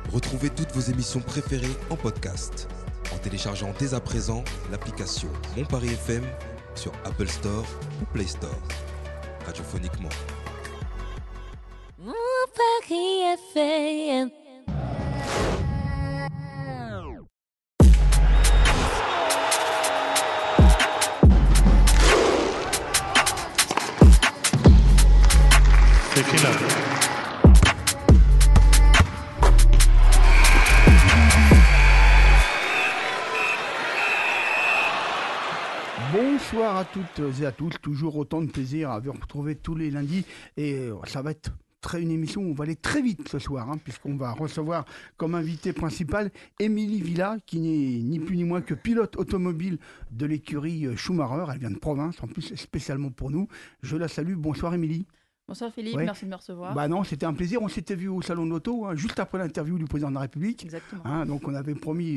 Retrouvez toutes vos émissions préférées en podcast en téléchargeant dès à présent l'application Mon Paris FM sur Apple Store ou Play Store. Radiophoniquement. Mon Paris FM. Bonsoir à toutes et à tous, toujours autant de plaisir à vous retrouver tous les lundis et ça va être une émission où on va aller très vite ce soir puisqu'on va recevoir comme invité principal Émilie Villa qui n'est ni plus ni moins que pilote automobile de l'écurie Schumacher, elle vient de province en plus spécialement pour nous, je la salue, bonsoir Émilie. Bonsoir Philippe, ouais. Merci de me recevoir. Bah non, c'était un plaisir. On s'était vu au salon de l'auto, juste après l'interview du président de la République. Exactement. Donc on avait promis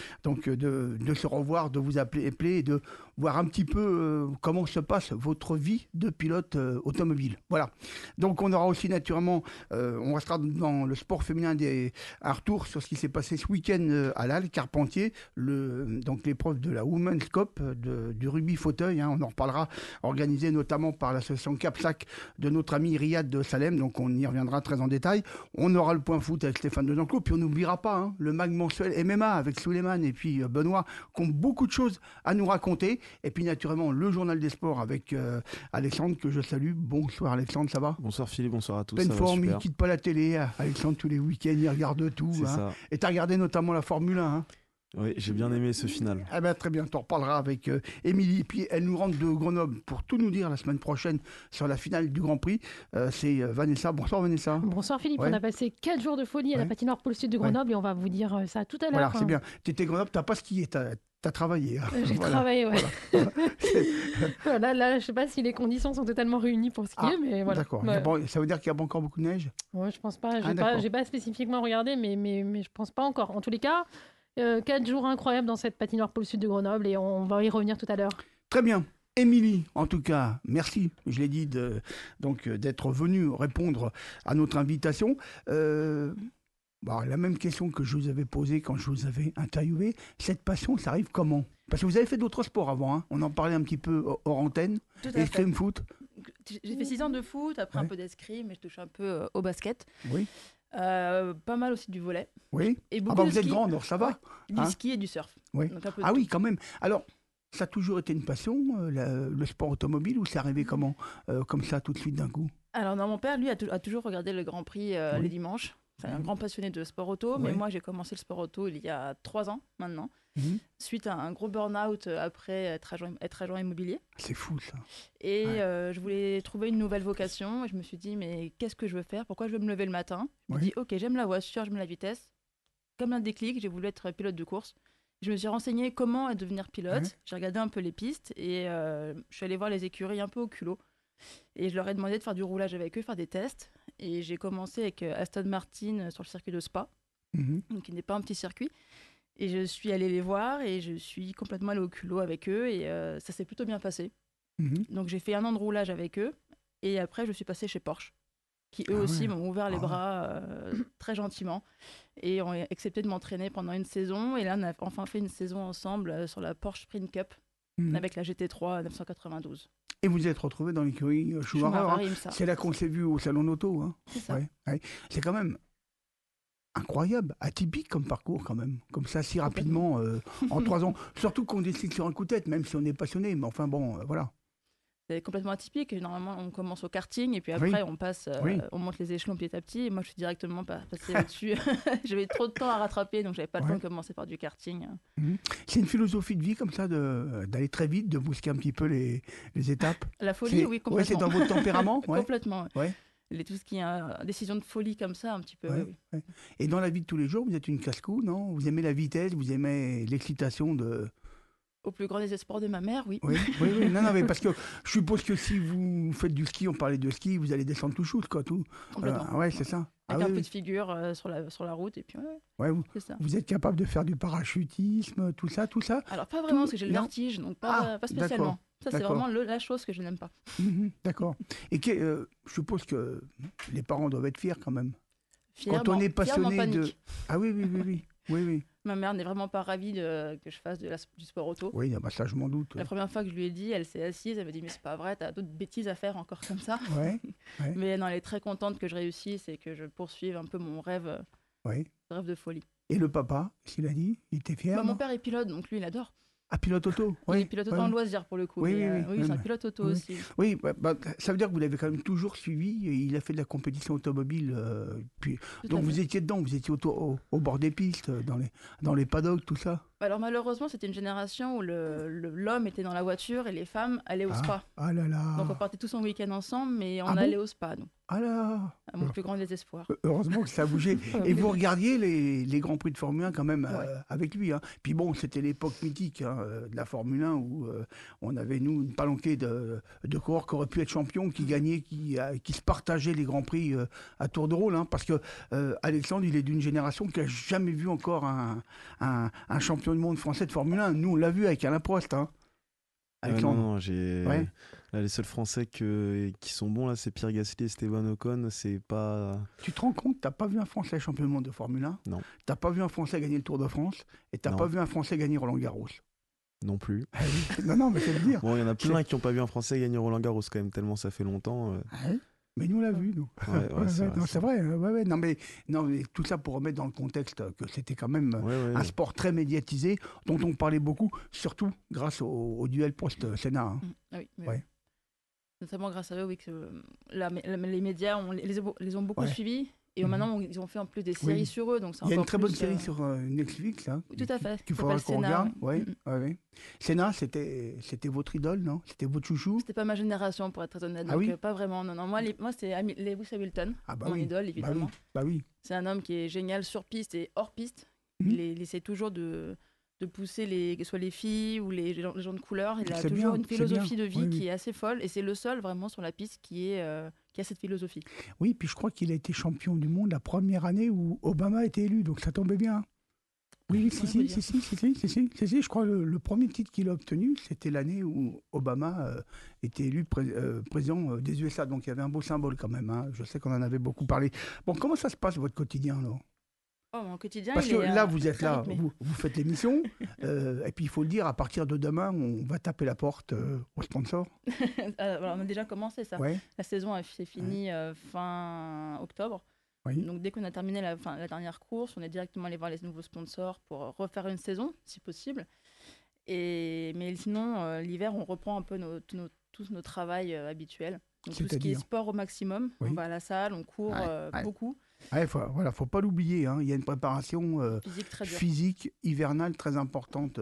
de se revoir, de vous appeler et de voir un petit peu comment se passe votre vie de pilote automobile. Voilà. Donc on aura aussi naturellement, on restera dans le sport féminin un retour sur ce qui s'est passé ce week-end à l'Halle Carpentier, donc l'épreuve de la Women's Cup du rugby fauteuil. On en reparlera, organisé notamment par l'association Capsac de notre ami Riyad de Salem, donc on y reviendra très en détail. On aura le point foot avec Stéphane de Jean-Claude, puis on n'oubliera pas le mag mensuel MMA avec Souleymane et puis Benoît, qui ont beaucoup de choses à nous raconter. Et puis naturellement, le journal des sports avec Alexandre, que je salue. Bonsoir Alexandre, ça va ? Bonsoir Philippe, bonsoir à tous. Pleine forme, il il ne quitte pas la télé. Alexandre, tous les week-ends, il regarde tout. C'est ça. Et tu as regardé notamment la Formule 1. Oui, j'ai bien aimé ce final. Ah ben, très bien, tu en reparleras avec Émilie. Puis elle nous rentre de Grenoble pour tout nous dire la semaine prochaine sur la finale du Grand Prix. C'est Vanessa. Bonsoir Vanessa. Bonsoir Philippe, Ouais. On a passé 4 jours de folie à la patinoire Pôle Sud de Grenoble et on va vous dire ça tout à l'heure. Voilà, c'est bien. Tu étais Grenoble, tu n'as pas skié, tu as travaillé. J'ai travaillé, ouais. Voilà. Là, je sais pas si les conditions sont totalement réunies pour skier, mais voilà. D'accord. Ouais. Bon, ça veut dire qu'il y a encore beaucoup de neige ? Ouais, je pense pas. D'accord. J'ai pas spécifiquement regardé, mais je pense pas encore. En tous les cas, 4 jours incroyables dans cette patinoire Pôle Sud de Grenoble et on va y revenir tout à l'heure. Très bien. Émilie, en tout cas, merci, je l'ai dit, d'être venue répondre à notre invitation. La même question que je vous avais posée quand je vous avais interviewé, cette passion, ça arrive comment ? Parce que vous avez fait d'autres sports avant, on en parlait un petit peu hors antenne, Tout à fait. escrime foot. J'ai fait 6 ans de foot, après Ouais. un peu d'escrime, mais je touche un peu au basket. Oui. Pas mal aussi du volley. Oui. Et beaucoup de vous êtes ski. grande, alors ça va. Du ski et du surf. Oui. Donc un peu de Ah oui, tout. quand même. Alors, ça a toujours été une passion, le sport automobile, ou c'est arrivé comment comme ça, tout de suite d'un coup ? Alors non, mon père, lui, a toujours regardé le Grand Prix Oui. les dimanches. C'est un grand passionné de sport auto, mais Oui. moi, j'ai commencé le sport auto il y a 3 ans maintenant, Mhm. suite à un gros burn-out après être agent immobilier. C'est fou, ça. Et Ouais. je voulais trouver une nouvelle vocation. Et je me suis dit, mais qu'est-ce que je veux faire ? Pourquoi je veux me lever le matin ? Je me Oui. dis, ok, j'aime la voiture, j'aime la vitesse. Comme un déclic, j'ai voulu être pilote de course. Je me suis renseignée comment devenir pilote. Ouais. J'ai regardé un peu les pistes et je suis allée voir les écuries un peu au culot. Et je leur ai demandé de faire du roulage avec eux, faire des tests. Et j'ai commencé avec Aston Martin sur le circuit de Spa, Mhm. donc qui n'est pas un petit circuit. Et je suis allée les voir et je suis complètement allée au culot avec eux. Et ça s'est plutôt bien passé. Mhm. Donc j'ai fait 1 an de roulage avec eux et après je suis passée chez Porsche qui eux Ah aussi ouais. m'ont ouvert les Ah ouais. bras très gentiment et ont accepté de m'entraîner pendant une saison et là on a enfin fait une saison ensemble sur la Porsche Sprint Cup Mhm. avec la GT3 992. Et vous êtes retrouvé dans l'écurie Schumacher. Schumacher, IMSA. C'est là qu'on s'est vu au salon d'auto. C'est ça. Ouais. C'est quand même incroyable, atypique comme parcours quand même. Comme ça, si rapidement, en 3 ans. Surtout qu'on décide sur un coup de tête, même si on est passionné. Mais enfin bon, voilà. C'est complètement atypique. Normalement, on commence au karting et puis Oui. après, on passe, Oui. on monte les échelons petit à petit. Et moi, je suis directement passée au-dessus. J'avais trop de temps à rattraper, donc j'avais pas le Ouais. temps de commencer par du karting. C'est une philosophie de vie comme ça, d'aller très vite, de bousquer un petit peu les étapes. La folie, oui, complètement. Ouais, c'est dans votre tempérament. Ouais. Complètement. Ouais. Tout ce qui est décision de folie comme ça, un petit peu. Ouais, Oui. ouais. Et dans la vie de tous les jours, vous êtes une casse-cou, non ? Vous aimez la vitesse, vous aimez l'excitation de... Au plus grand désespoir de ma mère, oui. Oui, oui. Non, mais parce que je suppose que si vous faites du ski, on parlait de ski, vous allez descendre tout shoot, quoi, tout. Complètement. Ouais, c'est ça. Avec Ah un oui, peu oui. de figure sur la route, et puis Ouais, c'est ça. vous êtes capable de faire du parachutisme, tout ça. Alors, pas vraiment, parce que j'ai le non. vertige, donc Ah, pas spécialement. d'accord. Ça, c'est D'accord. vraiment la chose que je n'aime pas. D'accord. Et je suppose que les parents doivent être fiers quand même. Quand on est passionné de... panique. Ah oui, oui, oui, oui. Oui, oui. Ma mère n'est vraiment pas ravie que je fasse du sport auto. Oui, bah ça, je m'en doute. La première fois que je lui ai dit, elle s'est assise, elle m'a dit mais c'est pas vrai, t'as d'autres bêtises à faire encore comme ça. Ouais, ouais. Mais non, elle est très contente que je réussisse et que je poursuive un peu mon rêve, Ouais. rêve de folie. Et le papa, s'il a dit, il était fier. Bah, mon non père est pilote, donc lui il adore. Ah, pilote auto. Il Oui, est pilote ouais. en loisir pour le coup. Oui, mais, oui, oui. c'est un Ouais, pilote auto oui. aussi. Oui, ça veut dire que vous l'avez quand même toujours suivi. Et il a fait de la compétition automobile. Puis... Tout Donc à vous fait. étiez dedans, vous étiez au bord des pistes, dans les paddocks, tout ça. Alors malheureusement, c'était une génération où l'homme était dans la voiture et les femmes allaient au spa. Ah là là. Donc on partait tous en week-end ensemble, mais on Ah bon allait au spa, nous, Ah là. à mon plus grand désespoir. Heureusement que ça a bougé. Et vous regardiez les Grands Prix de Formule 1 quand même avec lui. Hein. Puis bon, c'était l'époque mythique de la Formule 1 où on avait, nous, une palanquée de coureurs qui auraient pu être champions, qui gagnaient, qui se partageaient les Grands Prix à tour de rôle. Hein, parce que Alexandre, il est d'une génération qui n'a jamais vu encore un champion du monde français de Formule 1. Nous, on l'a vu avec Alain Prost. Hein. Alexandre. Non, j'ai... Ouais. Là, les seuls Français qui sont bons, là, c'est Pierre Gasly et Esteban Ocon. C'est pas... Tu te rends compte, t'as pas vu un Français champion du monde de Formule 1 ? Non. T'as pas vu un Français gagner le Tour de France ? Et t'as Non. pas vu un Français gagner Roland-Garros ? Non plus. Ah oui. Non, mais c'est le dire. Bon, il y en a plein qui n'ont pas vu un Français gagner Roland-Garros quand même, tellement ça fait longtemps. Ouais. Mais nous, on l'a vu, nous. Ouais, c'est vrai, non, c'est c'est vrai. Ouais. Non, mais tout ça pour remettre dans le contexte que c'était quand même Ouais. un sport très médiatisé, dont on parlait beaucoup, surtout grâce au duel Prost-Senna. Hein. Ah oui, oui. Ouais. Notamment grâce à eux, oui, que les médias les ont beaucoup Ouais. suivis. Et Mhm. maintenant, ils ont fait en plus des séries Oui. sur eux. Donc c'est Il y a une encore très bonne plus, série sur Netflix, hein, Tout à fait. qu'il Ça faudra s'appelle qu'on Senna, regarde. oui. Ouais. Senna, c'était votre idole, non ? C'était votre chouchou ? C'était pas ma génération, pour être très honnête. Ah Donc, oui pas vraiment. Non. Moi, c'est Lewis Hamilton, Ah bah mon oui. idole, évidemment. Bah oui. C'est un homme qui est génial sur piste et hors piste. Mhm. Il essaie toujours de pousser que ce soit les filles ou les gens de couleur. Il a C'est toujours bien, une c'est philosophie bien. de vie Oui, qui oui. est assez folle. Et c'est le seul vraiment sur la piste qui a cette philosophie. Oui, puis je crois qu'il a été champion du monde la première année où Obama a été élu, donc ça tombait bien. Oui, si, je crois le premier titre qu'il a obtenu, c'était l'année où Obama était élu président des USA, donc il y avait un beau symbole quand même. Hein. Je sais qu'on en avait beaucoup parlé. Bon, comment ça se passe votre quotidien, là ? Oh, mon quotidien, Parce il que est, là, vous êtes très là, rythmé. vous faites l'émission, et puis il faut le dire, à partir de demain, on va taper la porte aux sponsors. Alors, on a déjà commencé ça. Ouais, La saison s'est finie fin octobre. oui. Donc dès qu'on a terminé la dernière course, on est directement allé voir les nouveaux sponsors pour refaire une saison, si possible. Mais sinon, l'hiver, on reprend un peu tout notre travail habituel. Donc tout ce qui est C'est-à-dire sport au maximum. Oui. On va à la salle, on court Ouais. beaucoup. Ouais, faut pas l'oublier. Hein. Il y a une préparation Physique très dur. physique hivernale très importante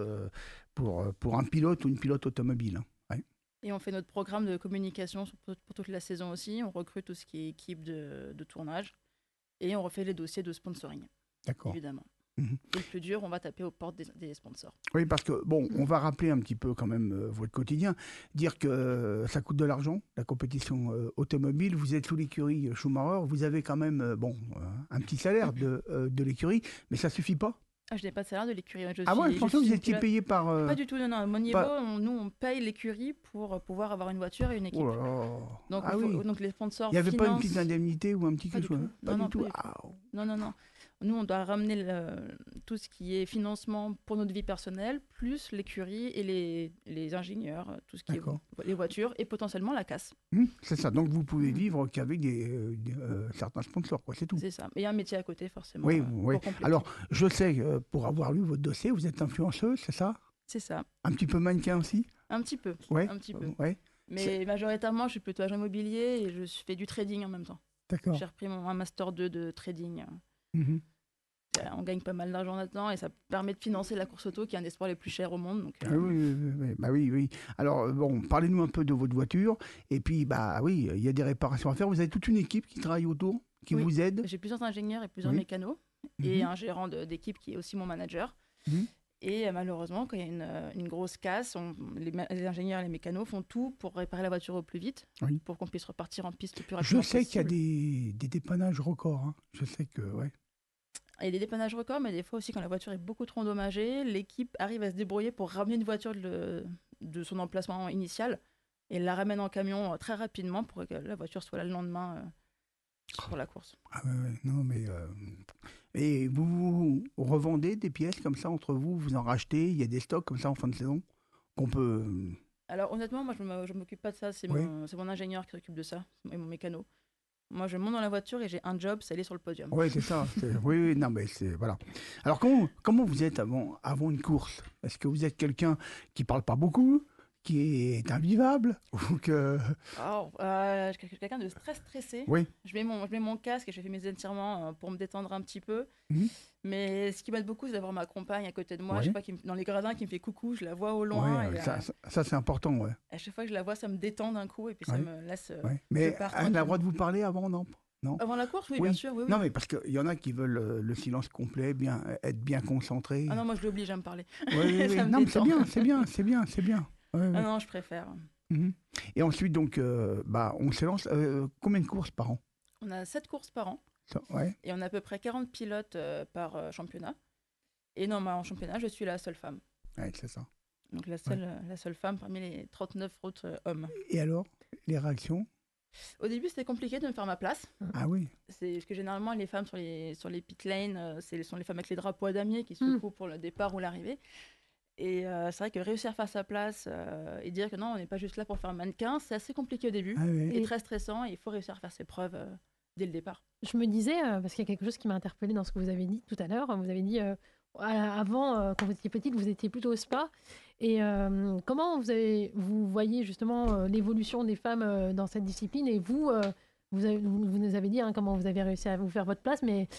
pour un pilote ou une pilote automobile. Hein. Ouais. Et on fait notre programme de communication pour toute la saison aussi. On recrute tout ce qui est équipe de tournage. Et on refait les dossiers de sponsoring, D'accord. évidemment. Mhm. Et le plus dur, on va taper aux portes des sponsors. Oui, parce que, bon, on va rappeler un petit peu quand même votre quotidien. Dire que ça coûte de l'argent, la compétition automobile. Vous êtes sous l'écurie Schumacher. Vous avez quand même, un petit salaire de l'écurie, mais ça suffit pas. Ah, je n'ai pas de salaire de l'écurie. Je pensais que vous étiez pilote. payé par... Pas du tout, non. À mon niveau, nous, on paye l'écurie pour pouvoir avoir une voiture et une équipe. Oh là là. Donc, Ah oui. donc les sponsors Il n'y avait pas une financent- petite indemnité ou un petit Pas quelque du chose tout. Pas Non, du tout. pas du tout. Ah, Non. Nous, on doit ramener tout ce qui est financement pour notre vie personnelle, plus l'écurie et les ingénieurs, tout ce qui D'accord. est les voitures et potentiellement la casse. c'est ça. Donc vous pouvez vivre qu'avec certains sponsors, quoi. C'est tout. C'est ça. Mais il y a un métier à côté, forcément. Oui, pour oui. compléter. Alors, je sais, pour avoir lu votre dossier, vous êtes influenceuse, c'est ça ? C'est ça. Un petit peu mannequin aussi ? Un petit peu. Ouais. Un petit peu. Ouais, Mais majoritairement, je suis plutôt agent immobilier et fais du trading en même temps. d'accord. J'ai repris un master 2 de trading. Mhm. On gagne pas mal d'argent là-dedans et ça permet de financer la course auto qui est un des sports les plus chers au monde. Donc, Ah oui. Bah oui. Alors, bon, parlez-nous un peu de votre voiture. Et puis, bah oui, il y a des réparations à faire. Vous avez toute une équipe qui travaille autour, qui Oui. vous aide. j'ai plusieurs ingénieurs et plusieurs Oui. mécanos et Mhm. un gérant d'équipe qui est aussi mon manager. Mhm. Et malheureusement, quand il y a une grosse casse, les ingénieurs et les mécanos font tout pour réparer la voiture au plus vite, Oui. pour qu'on puisse repartir en piste le plus Je rapidement sais qu'il y a possible. des dépannages records. Hein. Je sais que, ouais. Il y a des dépannages records, mais des fois aussi, quand la voiture est beaucoup trop endommagée, l'équipe arrive à se débrouiller pour ramener une voiture de son emplacement initial et la ramène en camion très rapidement pour que la voiture soit là le lendemain pour la course. Ah ouais, non, mais... Et vous revendez des pièces comme ça entre vous, vous en rachetez, il y a des stocks comme ça en fin de saison qu'on peut... Alors honnêtement, moi je m'occupe pas de ça, Oui. c'est mon ingénieur qui s'occupe de ça, et mon mécano. Moi je monte dans la voiture et j'ai un job, c'est aller sur le podium. Oui, c'est ça. Oui, non, mais c'est... Voilà. Alors, comment vous êtes avant une course? Est-ce que vous êtes quelqu'un qui parle pas beaucoup, qui est invivable ou que... Alors, je suis quelqu'un de très stressé. Oui. Je mets mon casque et je fais mes étirements pour me détendre un petit peu. Mhm. Mais ce qui m'aide beaucoup, c'est d'avoir ma compagne à côté de moi. Oui. Je sais pas, dans les gradins, qui me fait coucou, je la vois au loin. Ouais, Et, ça, c'est important, ouais. à chaque fois que je la vois, ça me détend d'un coup et puis ça Ouais. me laisse. Ouais. Mais pars elle a le droit de tranquillement. vous parler avant, non? Non. Avant la course, oui, Oui. bien sûr. Oui, oui. Non, mais parce qu'il y en a qui veulent le silence complet, être bien concentrés. Ah non, moi je l'oblige à me parler. Oui, oui, oui. Ça me Non, mais c'est détend. bien, c'est bien, c'est bien, c'est bien. Ouais, ouais. Ah non, je préfère. Mhm. Et ensuite, donc, on s'élance. Combien de courses par an? On a 7 courses par an Ouais. et on a à peu près 40 pilotes par championnat. Et non, en championnat, je suis la seule femme. Ouais, c'est ça. Donc la seule femme parmi les 39 autres hommes. Et alors, les réactions? Au début, c'était compliqué de me faire ma place. Ah oui. C'est parce que généralement, les femmes sur les pit lanes, ce sont les femmes avec les drapeaux à damier qui secouent pour le départ ou l'arrivée. Et c'est vrai que réussir à faire sa place et dire que non, on n'est pas juste là pour faire un mannequin, c'est assez compliqué au début. Ah oui. Et très stressant. Et il faut réussir à faire ses preuves dès le départ. Je me disais, parce qu'il y a quelque chose qui m'a interpellée dans ce que vous avez dit tout à l'heure. Vous avez dit, avant, quand vous étiez petite, vous étiez plutôt au spa. Et comment vous voyez justement l'évolution des femmes dans cette discipline? Et vous nous avez dit comment vous avez réussi à vous faire votre place, mais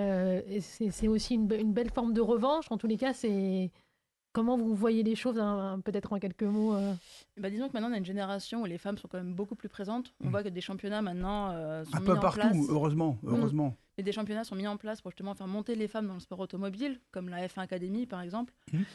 c'est aussi une belle forme de revanche. En tous les cas, c'est... Comment vous voyez les choses, peut-être en quelques mots Disons que maintenant, on a une génération où les femmes sont quand même beaucoup plus présentes. On voit que des championnats maintenant sont Un mis peu en partout, place. heureusement. Et des championnats sont mis en place pour justement faire monter les femmes dans le sport automobile, comme la F1 Academy par exemple.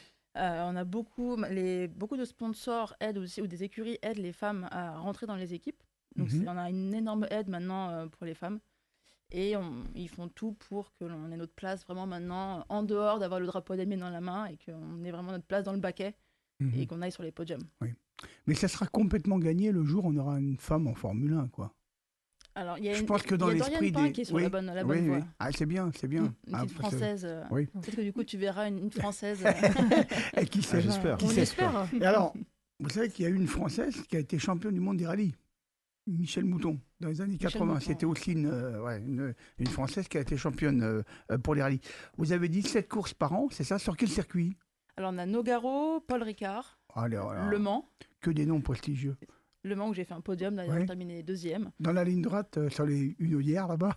On a beaucoup de sponsors aident aussi, ou des écuries aident les femmes à rentrer dans les équipes. Donc on a une énorme aide maintenant pour les femmes. Et ils font tout pour que l'on ait notre place vraiment maintenant en dehors d'avoir le drapeau damier dans la main et qu'on ait vraiment notre place dans le baquet et qu'on aille sur les podiums. Oui. Mais ça sera complètement gagné le jour où on aura une femme en Formule 1, quoi. Alors, Je pense que dans l'esprit Dorian Pain qui est sur la bonne voie. Oui. Ah, c'est bien, c'est bien. Une petite française. Oui. Peut-être que du coup, tu verras une française. Et qui sait, j'espère. On espère. Et alors, vous savez qu'il y a eu une Française qui a été championne du monde des rallyes. Michel Mouton, dans les années 80. Mouton. C'était aussi une Française qui a été championne pour les rallyes. Vous avez dit 7 courses par an, c'est ça? Sur quel circuit? Alors, on a Nogaro, Paul Ricard, Le Mans. Que des noms prestigieux. Le Mans où j'ai fait un podium, d'ailleurs, Ouais. j'ai terminé deuxième. Dans la ligne droite, sur les hunières là-bas.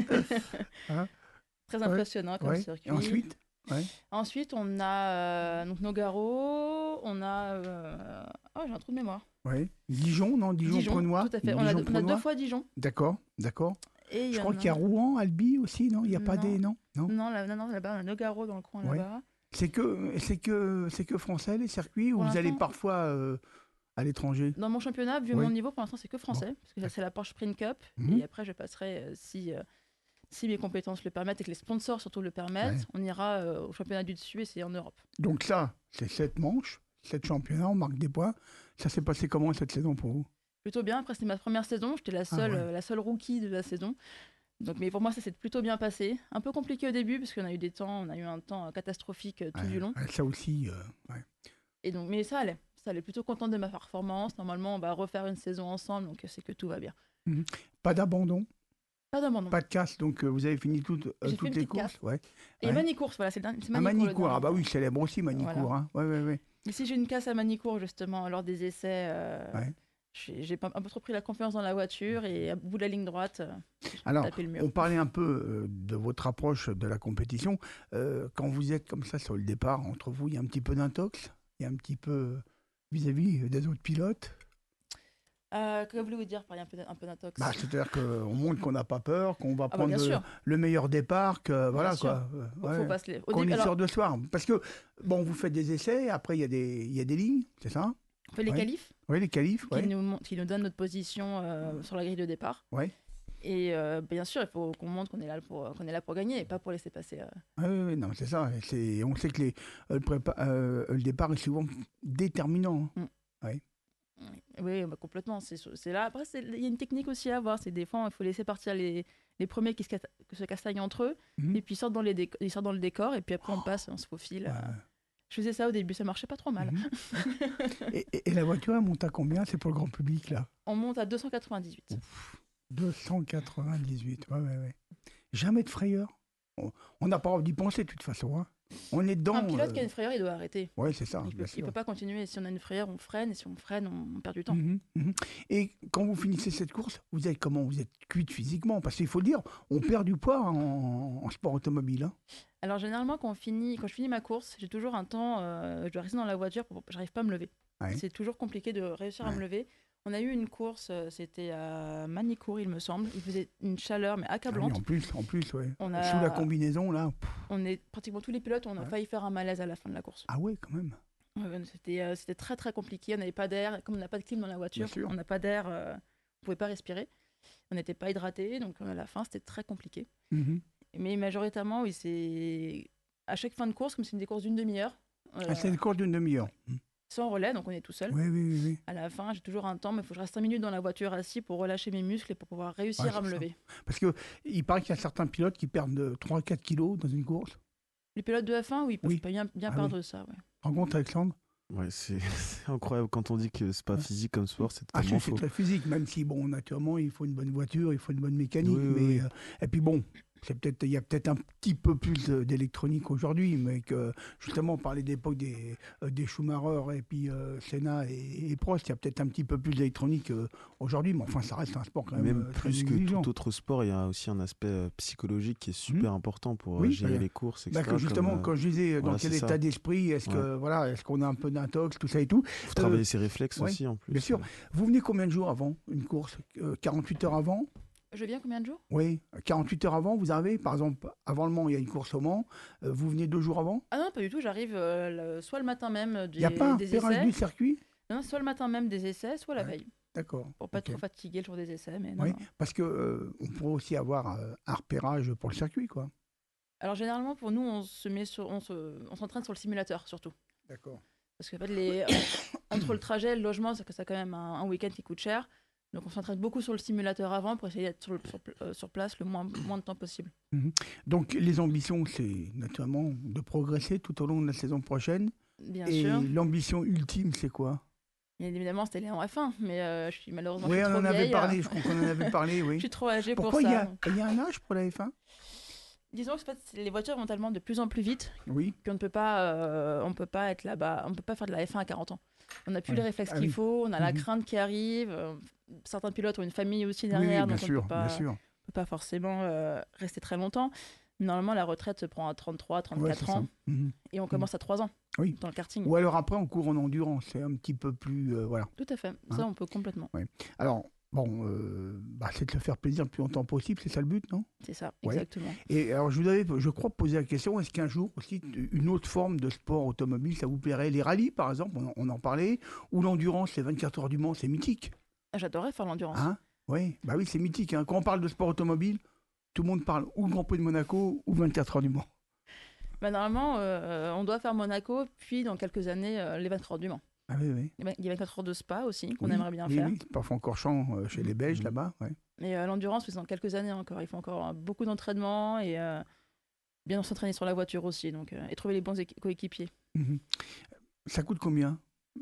Très impressionnant comme Ouais. circuit. Et ensuite? Ensuite, on a donc Nogaro, on a... j'ai un trou de mémoire. Oui. Dijon, non? Dijon-Prenois. Tout à fait. On a 2 fois Dijon. D'accord. Et Je crois qu'il y a Rouen, Albi aussi, non? Il n'y a pas Non. des... Non. Non, là-bas, on a Nogaro dans le coin Ouais. là-bas. C'est que français, les circuits, ou Pour vous allez l'instant- parfois à l'étranger? Dans mon championnat, vu Oui. mon niveau, pour l'instant, c'est que français. Parce que ça, c'est la Porsche Sprint Cup. Mhm. Et après, je passerai, si mes compétences le permettent et que les sponsors surtout le permettent, Ouais. on ira au championnat du dessus et c'est en Europe. Donc ça, c'est 7 manches, 7 championnats, on marque des points. Ça s'est passé comment cette saison pour vous? Plutôt bien. Après, c'était ma première saison. J'étais la seule rookie de la saison. Donc, mais pour moi, ça s'est plutôt bien passé. Un peu compliqué au début parce qu'on a eu un temps catastrophique tout du long. Ça aussi, Et donc, mais ça allait. Plutôt contente de ma performance. Normalement, on va refaire une saison ensemble, donc c'est que tout va bien. pas d'abandon, Pas d'abandon. pas de casse, donc vous avez fini toutes J'ai fait une les petite courses. casse. Ouais. Et Ouais. Manicourt, voilà, c'est Manicourt. Manicourt, le ah bah dernier. oui, célèbre aussi Manicourt. Voilà. Hein. Ouais. Mais si j'ai une casse à Manicourt, justement, lors des essais, Ouais. j'ai un peu trop pris la confiance dans la voiture et à bout de la ligne droite, j'ai Alors, tapé le mur. on parlait un peu de votre approche de la compétition. Quand vous êtes comme ça sur le départ, entre vous, il y a un petit peu d'intox? Il y a un petit peu vis-à-vis des autres pilotes? Que voulez-vous dire par un peu d'intox? C'est-à-dire qu'on montre qu'on n'a pas peur, qu'on va Ah bah, prendre bien sûr. le meilleur départ, que voilà Bien sûr. quoi. Faut pas se Qu'on est alors, sûr de soi. Parce que, bon, vous faites des essais, après il y a des lignes, c'est ça? on fait les Ouais. qualifs Oui, les qualifs, qui nous donnent notre position sur la grille de départ. Ouais. Et bien sûr, il faut qu'on montre qu'on est là pour gagner et pas pour laisser passer. Oui, non, c'est ça. On sait que le départ est souvent déterminant. Hein. Oui, complètement. C'est là. Après, il y a une technique aussi à avoir. C'est des fois, il faut laisser partir les les premiers qui se castagnent entre eux, Mhm. et puis ils sortent dans le décor, et puis après on passe, on se faufile. Je faisais ça au début, ça marchait pas trop mal. Mhm. Et la voiture, elle monte à combien? C'est pour le grand public, là? On monte à 298. 298, ouais. Jamais de frayeur. On n'a pas envie d'y penser, de toute façon. Hein. On est dedans. Un pilote qui a une frayeur, il doit arrêter. Oui, c'est ça, Il bien ne sûr. peut pas continuer. Si on a une frayeur, on freine, et si on freine, on perd du temps. Mhm. Et quand vous finissez cette course, vous êtes comment? Vous êtes cuite physiquement? Parce qu'il faut le dire, on perd du poids en sport automobile. Hein. Alors généralement, quand je finis ma course, j'ai toujours un temps, je dois rester dans la voiture, j'arrive pas à me lever. Ouais. C'est toujours compliqué de réussir à me lever. On a eu une course, c'était à Manicourt, il me semble. Il faisait une chaleur, mais Ah oui, accablante. en plus, ouais. On a- Sous la combinaison, là. On est pratiquement tous les pilotes, on a failli faire un malaise à la fin de la course. Ah ouais, quand même. C'était très très compliqué. On n'avait pas d'air, comme on n'a pas de clim dans la voiture, Bien sûr. on n'a pas d'air, on pouvait pas respirer. On n'était pas hydraté, donc à la fin c'était très compliqué. Mhm. Mais majoritairement, oui, c'est à chaque fin de course, comme c'est des courses d'une demi-heure, C'est une course d'une demi-heure. sans relais, donc on est tout seul. Oui. À la fin, j'ai toujours un temps, mais il faut que je reste 5 minutes dans la voiture assis pour relâcher mes muscles et pour pouvoir réussir Ouais, à me c'est ça. lever. Parce qu'il paraît qu'il y a certains pilotes qui perdent 3-4 kilos dans une course. Les pilotes de F1, oui, ils peuvent Oui. pas bien Ah perdre ça. Ouais. Rencontre, Alexandre? Ouais, c'est c'est incroyable quand on dit que c'est pas physique comme sport, c'est Ah, totalement c'est faux. très physique, même si, bon, naturellement, il faut une bonne voiture, il faut une bonne mécanique. Oui, mais, oui. et puis bon, il y a peut-être un petit peu plus d'électronique aujourd'hui, mais que justement, on parlait d'époque des Schumacher et puis Senna et Prost, il y a peut-être un petit peu plus d'électronique aujourd'hui, mais enfin, ça reste un sport quand même, Même très plus que exigeant. tout autre sport, il y a aussi un aspect psychologique qui est super important pour Oui, gérer bah, les courses, Bah, etc. que justement, comme, quand je disais dans voilà, quel c'est état ça. d'esprit, est-ce qu'on a un peu d'intox, tout ça et tout. faut travailler ses réflexes ouais, aussi en plus. bien sûr. Vous venez combien de jours avant une course? 48 heures avant? Je viens combien de jours? Oui, 48 heures avant, vous arrivez, par exemple, avant le Mans, il y a une course au Mans, vous venez 2 jours avant? Ah non, pas du tout, j'arrive soit le matin même Il n'y a pas un des repérage essais. du circuit? Non, soit le matin même des essais, soit la Ouais. veille. D'accord. Pour pas ok. être trop fatigué le jour des essais. Mais non, Oui, non. parce que on pourrait aussi avoir un repérage pour le circuit, quoi. Alors généralement, pour nous, on s'entraîne sur le simulateur surtout. D'accord. Parce que en fait, entre le trajet et le logement, c'est que ça quand même un week-end qui coûte cher. Donc on s'entraîne beaucoup sur le simulateur avant pour essayer d'être sur place le moins de temps possible. Donc les ambitions, c'est naturellement de progresser tout au long de la saison prochaine. Bien Et sûr. l'ambition ultime, c'est quoi? Bien évidemment, c'était les en F1, mais je suis malheureusement Oui, je suis on trop en avait vieille. parlé, je crois qu'on en avait parlé, Je oui. suis trop âgée Pourquoi pour il y ça. a un âge pour la F1? Disons que en fait, les voitures vont tellement de plus en plus vite Oui. qu'on ne peut pas être là-bas, on peut pas faire de la F1 à 40 ans. On n'a plus Ouais. les réflexes Ah qu'il oui. faut, on a la Mhm. crainte qui arrive. Certains pilotes ont une famille aussi Oui, derrière, bien donc on sûr, ne peut bien sûr. pas forcément rester très longtemps. Normalement, la retraite se prend à 33, Ouais, 34 c'est ça. ans Mhm. et on commence à 3 ans Oui. dans le karting. Ou alors après, on court en endurance, c'est un petit peu plus... voilà. Tout à fait, Hein. ça on peut complètement. Alors, bon, c'est de se faire plaisir le plus longtemps possible, c'est ça le but, non? C'est ça, Ouais. exactement. Et alors, je vous avais, je crois, posé la question, est-ce qu'un jour aussi, une autre forme de sport automobile, ça vous plairait? Les rallyes, par exemple, on en parlait, ou l'endurance, les 24 heures du Mans, c'est mythique. J'adorais faire l'endurance. Hein? Oui, bah oui, c'est mythique. Hein. Quand on parle de sport automobile, tout le monde parle ou Grand Prix de Monaco ou 24 heures du Mans. Bah, normalement, on doit faire Monaco, puis dans quelques années, les 24 heures du Mans. Ah oui, oui. Il y a 24 heures de Spa aussi, qu'on Oui, aimerait bien oui, faire. oui, parfois encore champ chez les Belges là-bas. Ouais. Et l'endurance, c'est dans quelques années encore. Il faut encore beaucoup d'entraînement et bien s'entraîner sur la voiture aussi. Donc, et trouver les bons coéquipiers. Mhm. Ça coûte combien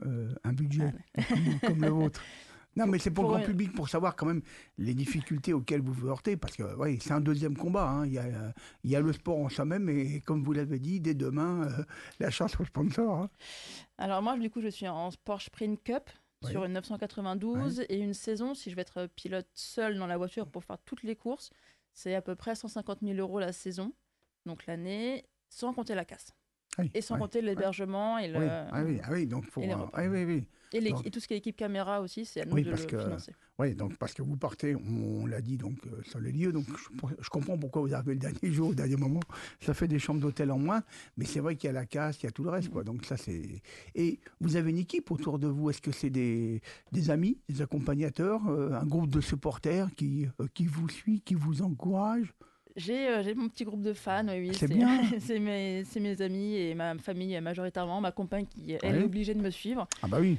un budget Ah, comme le vôtre? Non, mais c'est pour le pour grand une- public, pour savoir quand même les difficultés auxquelles vous vous heurtez, parce que ouais, c'est un deuxième combat. Hein. Il y a le sport en soi-même, et comme vous l'avez dit, dès demain, la chance au sponsor. Hein. Alors moi, du coup, je suis en Porsche Sprint Cup Ouais. sur une 992 et une saison, si je vais être pilote seul dans la voiture pour faire toutes les courses, c'est à peu près 150 000 € la saison, donc l'année, sans compter la casse. Oui, Et sans ouais, compter l'hébergement et, oui. Ah oui, donc faut. et les repas. Oui. Donc- et tout ce qui est équipe caméra aussi, c'est à nous Oui, de parce le que- financer. Oui, donc parce que vous partez, on l'a dit donc sur les lieux, donc je comprends pourquoi vous arrivez le dernier jour, au dernier moment. Ça fait des chambres d'hôtel en moins, mais c'est vrai qu'il y a la casse, il y a tout le reste, quoi. Donc ça c'est. Et vous avez une équipe autour de vous. Est-ce que c'est des amis, des accompagnateurs, un groupe de supporters qui vous suit, qui vous encourage? J'ai mon petit groupe de fans, oui. C'est bien. c'est mes amis et ma famille majoritairement, ma compagne qui elle Ouais. est obligée de me suivre. Ah bah oui.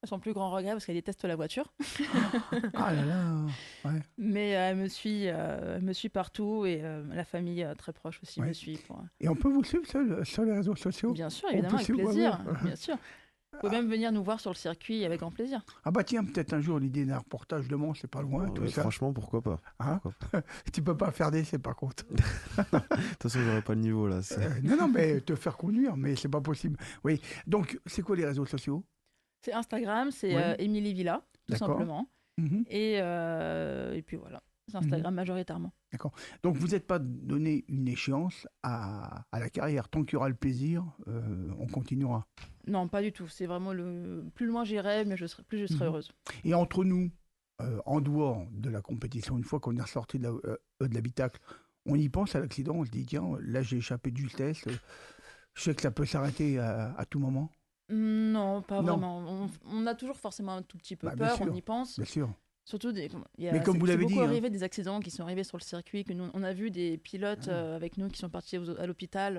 Son plus grand regret, parce qu'elle déteste la voiture. Ah là là, ouais. Mais elle me suit partout et la famille très proche aussi Ouais. me suit. Et on peut vous suivre sur les réseaux sociaux? Bien sûr, On évidemment, peut avec suivre, ouais, plaisir. ouais. Bien sûr. Vous pouvez même venir nous voir sur le circuit avec grand plaisir. Ah bah tiens, peut-être un jour l'idée d'un reportage de Mans, c'est pas loin, tout ça. Franchement, pourquoi pas? Hein Pourquoi pas. Tu peux pas faire d'essai par contre. De toute façon, j'aurais pas le niveau là. Non, mais te faire conduire, mais c'est pas possible. Oui, donc c'est quoi les réseaux sociaux? C'est Instagram, c'est Ouais. Émilie Villa, tout D'accord. simplement. Mhm. Et puis voilà, c'est Instagram majoritairement. Donc vous n'êtes pas donné une échéance à la carrière. Tant qu'il y aura le plaisir, on continuera. Non, pas du tout. C'est vraiment plus loin j'irai, mais plus je serai Mhm. heureuse. Et entre nous, en dehors de la compétition, une fois qu'on est ressorti de l'habitacle, on y pense à l'accident, on se dit, tiens, là j'ai échappé de justesse, je sais que ça peut s'arrêter à tout moment. Non, pas Non. vraiment. On a toujours forcément un tout petit peu Bah, bien peur, sûr. on y pense. Bien sûr. Surtout, Mais comme vous l'avez dit, c'est beaucoup hein. arrivé des accidents qui sont arrivés sur le circuit, que nous, on a vu des pilotes avec nous qui sont partis à l'hôpital.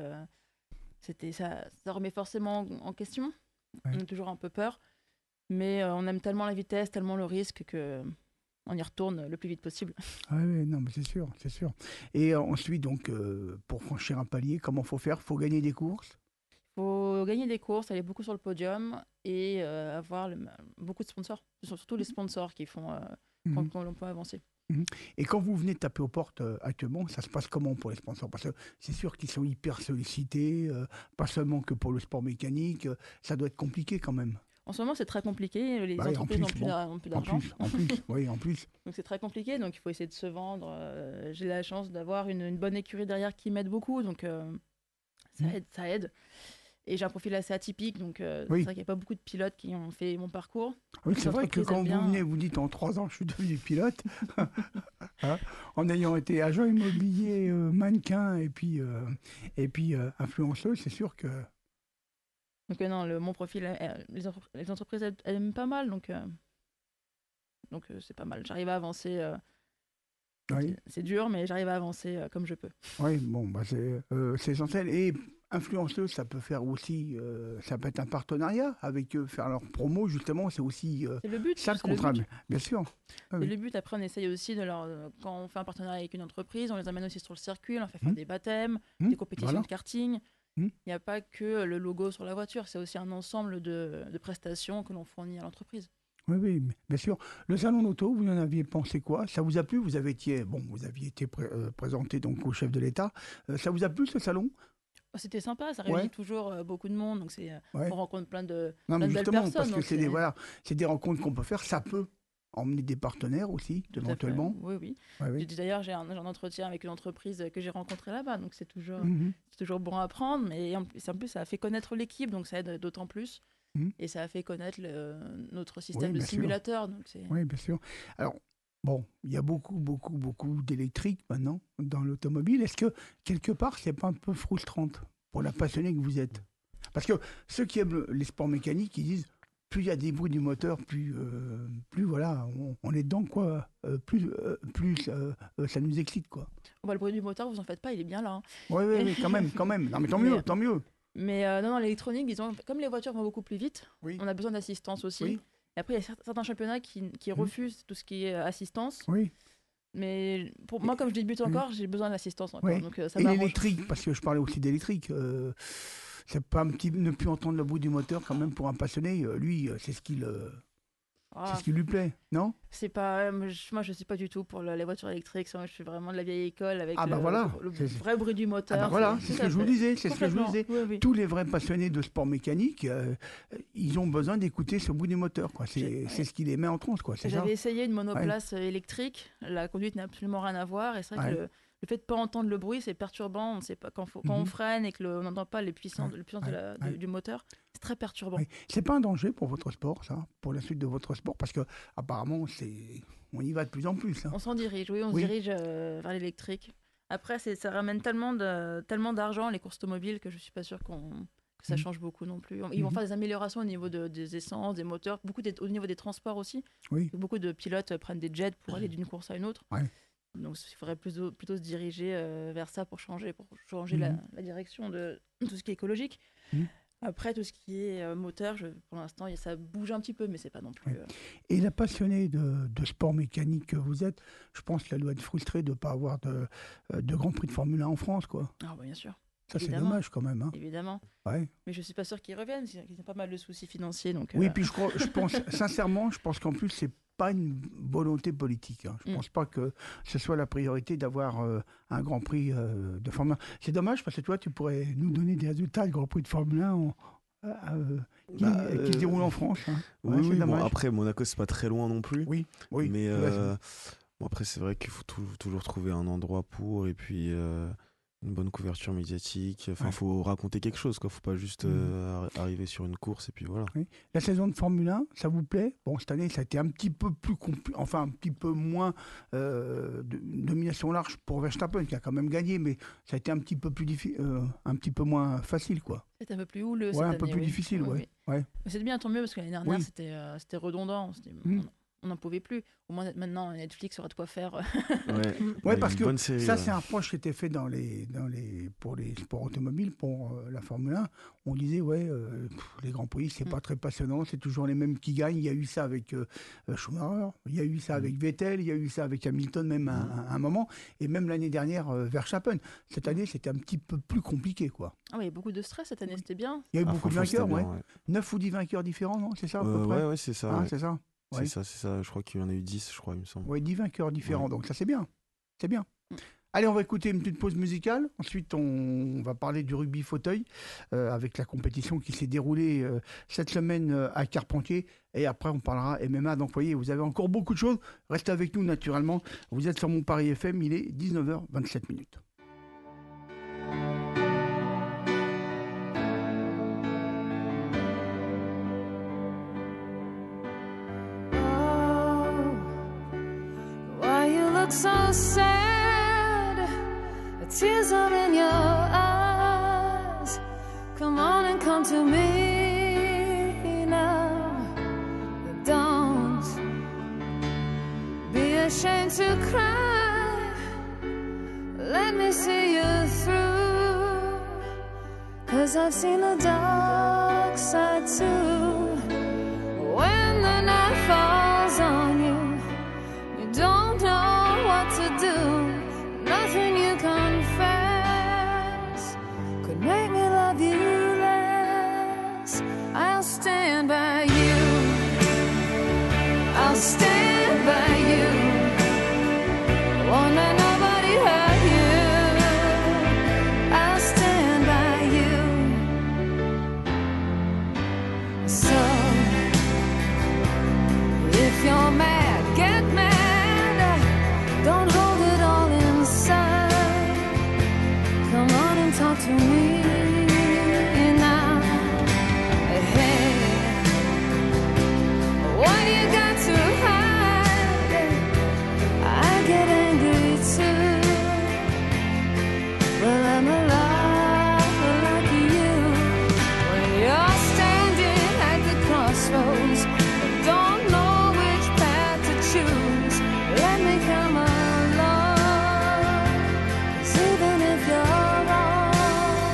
Ça remet forcément en question. Ouais. On a toujours un peu peur. Mais on aime tellement la vitesse, tellement le risque que on y retourne le plus vite possible. Ah oui, non, mais c'est sûr, c'est sûr. Et ensuite, donc, pour franchir un palier, comment faut faire? Faut gagner des courses? Il faut gagner des courses, aller beaucoup sur le podium et avoir beaucoup de sponsors. Ce sont surtout les sponsors qui font Mhm. quand l'on peut avancer. Et quand vous venez de taper aux portes actuellement, ça se passe comment pour les sponsors? Parce que c'est sûr qu'ils sont hyper sollicités, pas seulement que pour le sport mécanique, ça doit être compliqué quand même. En ce moment, c'est très compliqué. Les Bah oui, en entreprises plus, n'ont plus En d'argent. plus, oui, en plus. Donc c'est très compliqué, donc il faut essayer de se vendre. J'ai la chance d'avoir une bonne écurie derrière qui m'aide beaucoup, donc ça aide. Et j'ai un profil assez atypique, donc Oui. c'est vrai qu'il n'y a pas beaucoup de pilotes qui ont fait mon parcours. Oui, Les c'est vrai que entreprises quand aiment vous bien. venez, vous dites en 3 ans, je suis devenu pilote, hein, en ayant été agent immobilier, mannequin et puis influenceuse, c'est sûr que... Donc non, mon profil, les entreprises elles aiment pas mal, donc c'est pas mal. J'arrive à avancer. Oui, C'est dur, mais j'arrive à avancer comme je peux. oui, bon, bah c'est essentiel. Et influenceuse, ça peut faire aussi, ça peut être un partenariat avec eux, faire leur promo, justement, c'est aussi C'est le but. ça le c'est le contrat, but. bien sûr. Ah C'est oui. le but. Après, on essaye aussi quand on fait un partenariat avec une entreprise, on les amène aussi sur le circuit, on leur fait faire des baptêmes, des compétitions Voilà. de karting. Mmh. Il n'y a pas que le logo sur la voiture, c'est aussi un ensemble de prestations que l'on fournit à l'entreprise. Oui, oui, bien sûr. Le salon d'auto, vous en aviez pensé quoi? Ça vous a plu? Vous aviez été présenté donc au chef de l'État. Ça vous a plu ce salon? C'était sympa, ça réunit Ouais. toujours beaucoup de monde, donc Ouais. on rencontre plein de Non, mais belles justement, personnes. parce que donc c'est des rencontres qu'on peut faire. Ça peut emmener des partenaires aussi, Tout à fait. éventuellement. Oui, oui. Ouais, oui. D'ailleurs, j'ai un entretien avec une entreprise que j'ai rencontrée là-bas, donc c'est toujours Mhm. bon à prendre. Mais en plus, ça a fait connaître l'équipe, donc ça aide d'autant plus. Mhm. Et ça a fait connaître notre système de bien sûr. simulateur. Donc Oui, bien sûr. Alors, bon, il y a beaucoup d'électrique maintenant dans l'automobile. Est-ce que, quelque part, c'est pas un peu frustrante pour la passionnée que vous êtes? Parce que ceux qui aiment les sports mécaniques, ils disent, plus il y a des bruits du moteur, plus voilà, on est dedans, quoi. Plus ça nous excite, quoi. le bruit du moteur, vous en faites pas, il est bien là. Hein. Oui, quand même. Non, mais tant mieux, tant mieux. Mais non, l'électronique, disons, comme les voitures vont beaucoup plus vite, Oui. on a besoin d'assistance aussi. Oui. Et après, il y a certains championnats qui refusent tout ce qui est assistance. Oui. Mais pour moi, comme je débute encore, j'ai besoin d'assistance encore. Oui. Donc ça Et m'arrange. l'électrique, parce que je parlais aussi d'électrique, c'est pas ne plus entendre le bruit du moteur quand même pour un passionné, lui, c'est ce qui lui plaît, non? C'est pas, moi, je suis pas du tout pour les voitures électriques. Moi, je suis vraiment de la vieille école avec Ah bah voilà. le C'est- vrai bruit du moteur. Ah bah voilà, c'est ce que je vous disais, Complètement. Oui, oui. Tous les vrais passionnés de sport mécanique, ils ont besoin d'écouter ce bruit du moteur, quoi. C'est ce qui les met en transe, quoi. C'est ça. J'avais essayé une monoplace électrique. La conduite n'a absolument rien à voir. Et c'est vrai Ouais. que le fait de pas entendre le bruit, c'est perturbant. On ne sait pas quand on freine et on n'entend pas les puissances, du moteur. C'est très perturbant. Oui. C'est pas un danger pour votre sport, ça, pour la suite de votre sport, parce que apparemment, on y va de plus en plus. Hein. On s'en dirige, oui, on se dirige vers l'électrique. Après, ça ramène tellement d'argent, les courses automobiles, que je suis pas sûre que ça change beaucoup non plus. Ils vont faire des améliorations au niveau des essences, des moteurs, au niveau des transports aussi. Oui. Beaucoup de pilotes prennent des jets pour aller d'une course à une autre. Ouais. Donc il faudrait plutôt se diriger vers ça pour changer la direction de tout ce qui est écologique. Après, tout ce qui est moteur, pour l'instant, ça bouge un petit peu, mais c'est pas non plus. Et la passionnée de sport mécanique que vous êtes, je pense qu'elle doit être frustrée de ne pas avoir de Grand Prix de Formule 1 en France, quoi. Ah, bah, bien sûr. Ça, c'est Évidemment. dommage quand même. Hein. Évidemment. Ouais. Mais je suis pas sûr qu'ils reviennent, parce qu'ils ont pas mal de soucis financiers. Donc, Oui, puis je pense, sincèrement, je pense qu'en plus, c'est pas une volonté politique. Hein. Je pense pas que ce soit la priorité d'avoir un Grand Prix de Formule 1. C'est dommage parce que toi, tu pourrais nous donner des résultats de Grand Prix de Formule 1 qui se déroule en France. Hein. Ouais, Oui, bon, dommage. après, Monaco, c'est pas très loin non plus. Oui, Mais vas-y. bon, après, c'est vrai qu'il faut toujours trouver un endroit pour, et puis une bonne couverture médiatique. Enfin, faut raconter quelque chose, quoi. Faut pas juste arriver sur une course et puis voilà. Oui. La saison de Formule 1, ça vous plaît? Bon, cette année, ça a été un petit peu plus un petit peu moins de domination large pour Verstappen, qui a quand même gagné, mais ça a été un petit peu plus un petit peu moins facile, quoi. c'est un peu plus houleux. Ouais, cette un peu année, plus oui. difficile, ouais. Mais c'est bien, tant mieux, parce que l'année dernière, Oui. c'était redondant. On n'en pouvait plus. Au moins, maintenant, Netflix aura de quoi faire. Ouais, parce une que bonne série, ça, ouais. c'est un reproche qui était fait pour les sports automobiles, pour la Formule 1. On disait, les Grands Prix, c'est pas très passionnant, c'est toujours les mêmes qui gagnent. Il y a eu ça avec Schumacher, il y a eu ça avec Vettel, il y a eu ça avec Hamilton, même à un moment. Et même l'année dernière, Verstappen. Cette année, c'était un petit peu plus compliqué, quoi. Ah, il y a beaucoup de stress cette année, c'était bien. Il y a eu Ah, beaucoup de franchement, vainqueurs, c'était ouais. bien, 9 ou 10 vainqueurs différents, non? C'est ça, à peu près? Ouais, c'est ça. Ah, ouais. c'est ça? Ouais. C'est ça. Je crois qu'il y en a eu 10, je crois, il me semble. Oui, 10 vainqueurs différents, Ouais. donc ça c'est bien. C'est bien. Allez, on va écouter une petite pause musicale. Ensuite, on va parler du rugby fauteuil avec la compétition qui s'est déroulée cette semaine à Carpentier. Et après, on parlera MMA. Donc, vous voyez, vous avez encore beaucoup de choses. Restez avec nous, naturellement. Vous êtes sur Mon Paris FM. Il est 19h27 minutes. Why you look so sad? The tears are in your eyes. Come on and come to me now. Don't be ashamed to cry. Let me see you through. 'Cause I've seen the dark side too. When the night falls on you, you don't know what to do. Nothing you confess could make me love you less. I'll stand by you. I'll stand by you. Won't let nobody hurt you. I'll stand by you. So if you're mad, get mad. Don't hold it all inside. Come on and talk to me now. Hey, what you got to hide? I get angry too. Well, I'm alive like you. When you're standing at the crossroads, don't know which path to choose. Let me come along. 'Cause even if you're wrong,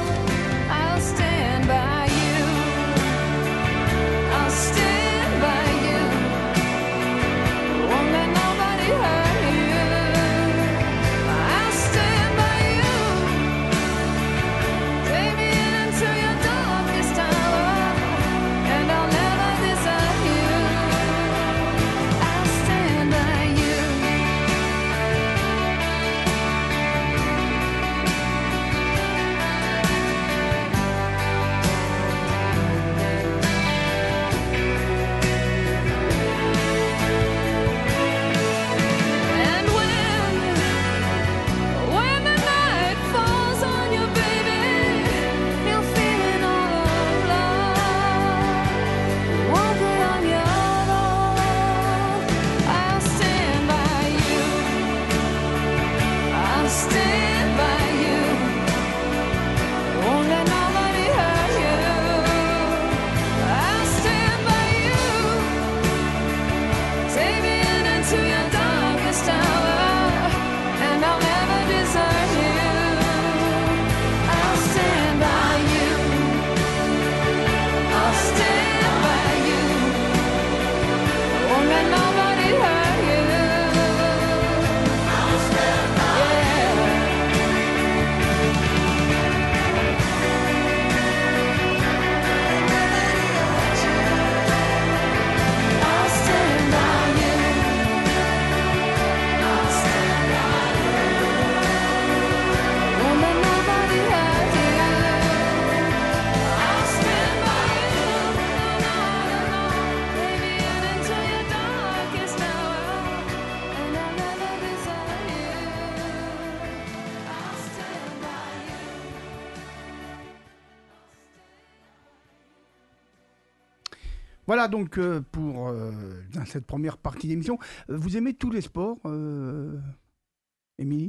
Voilà donc pour dans cette première partie d'émission. Vous aimez tous les sports, Émilie ?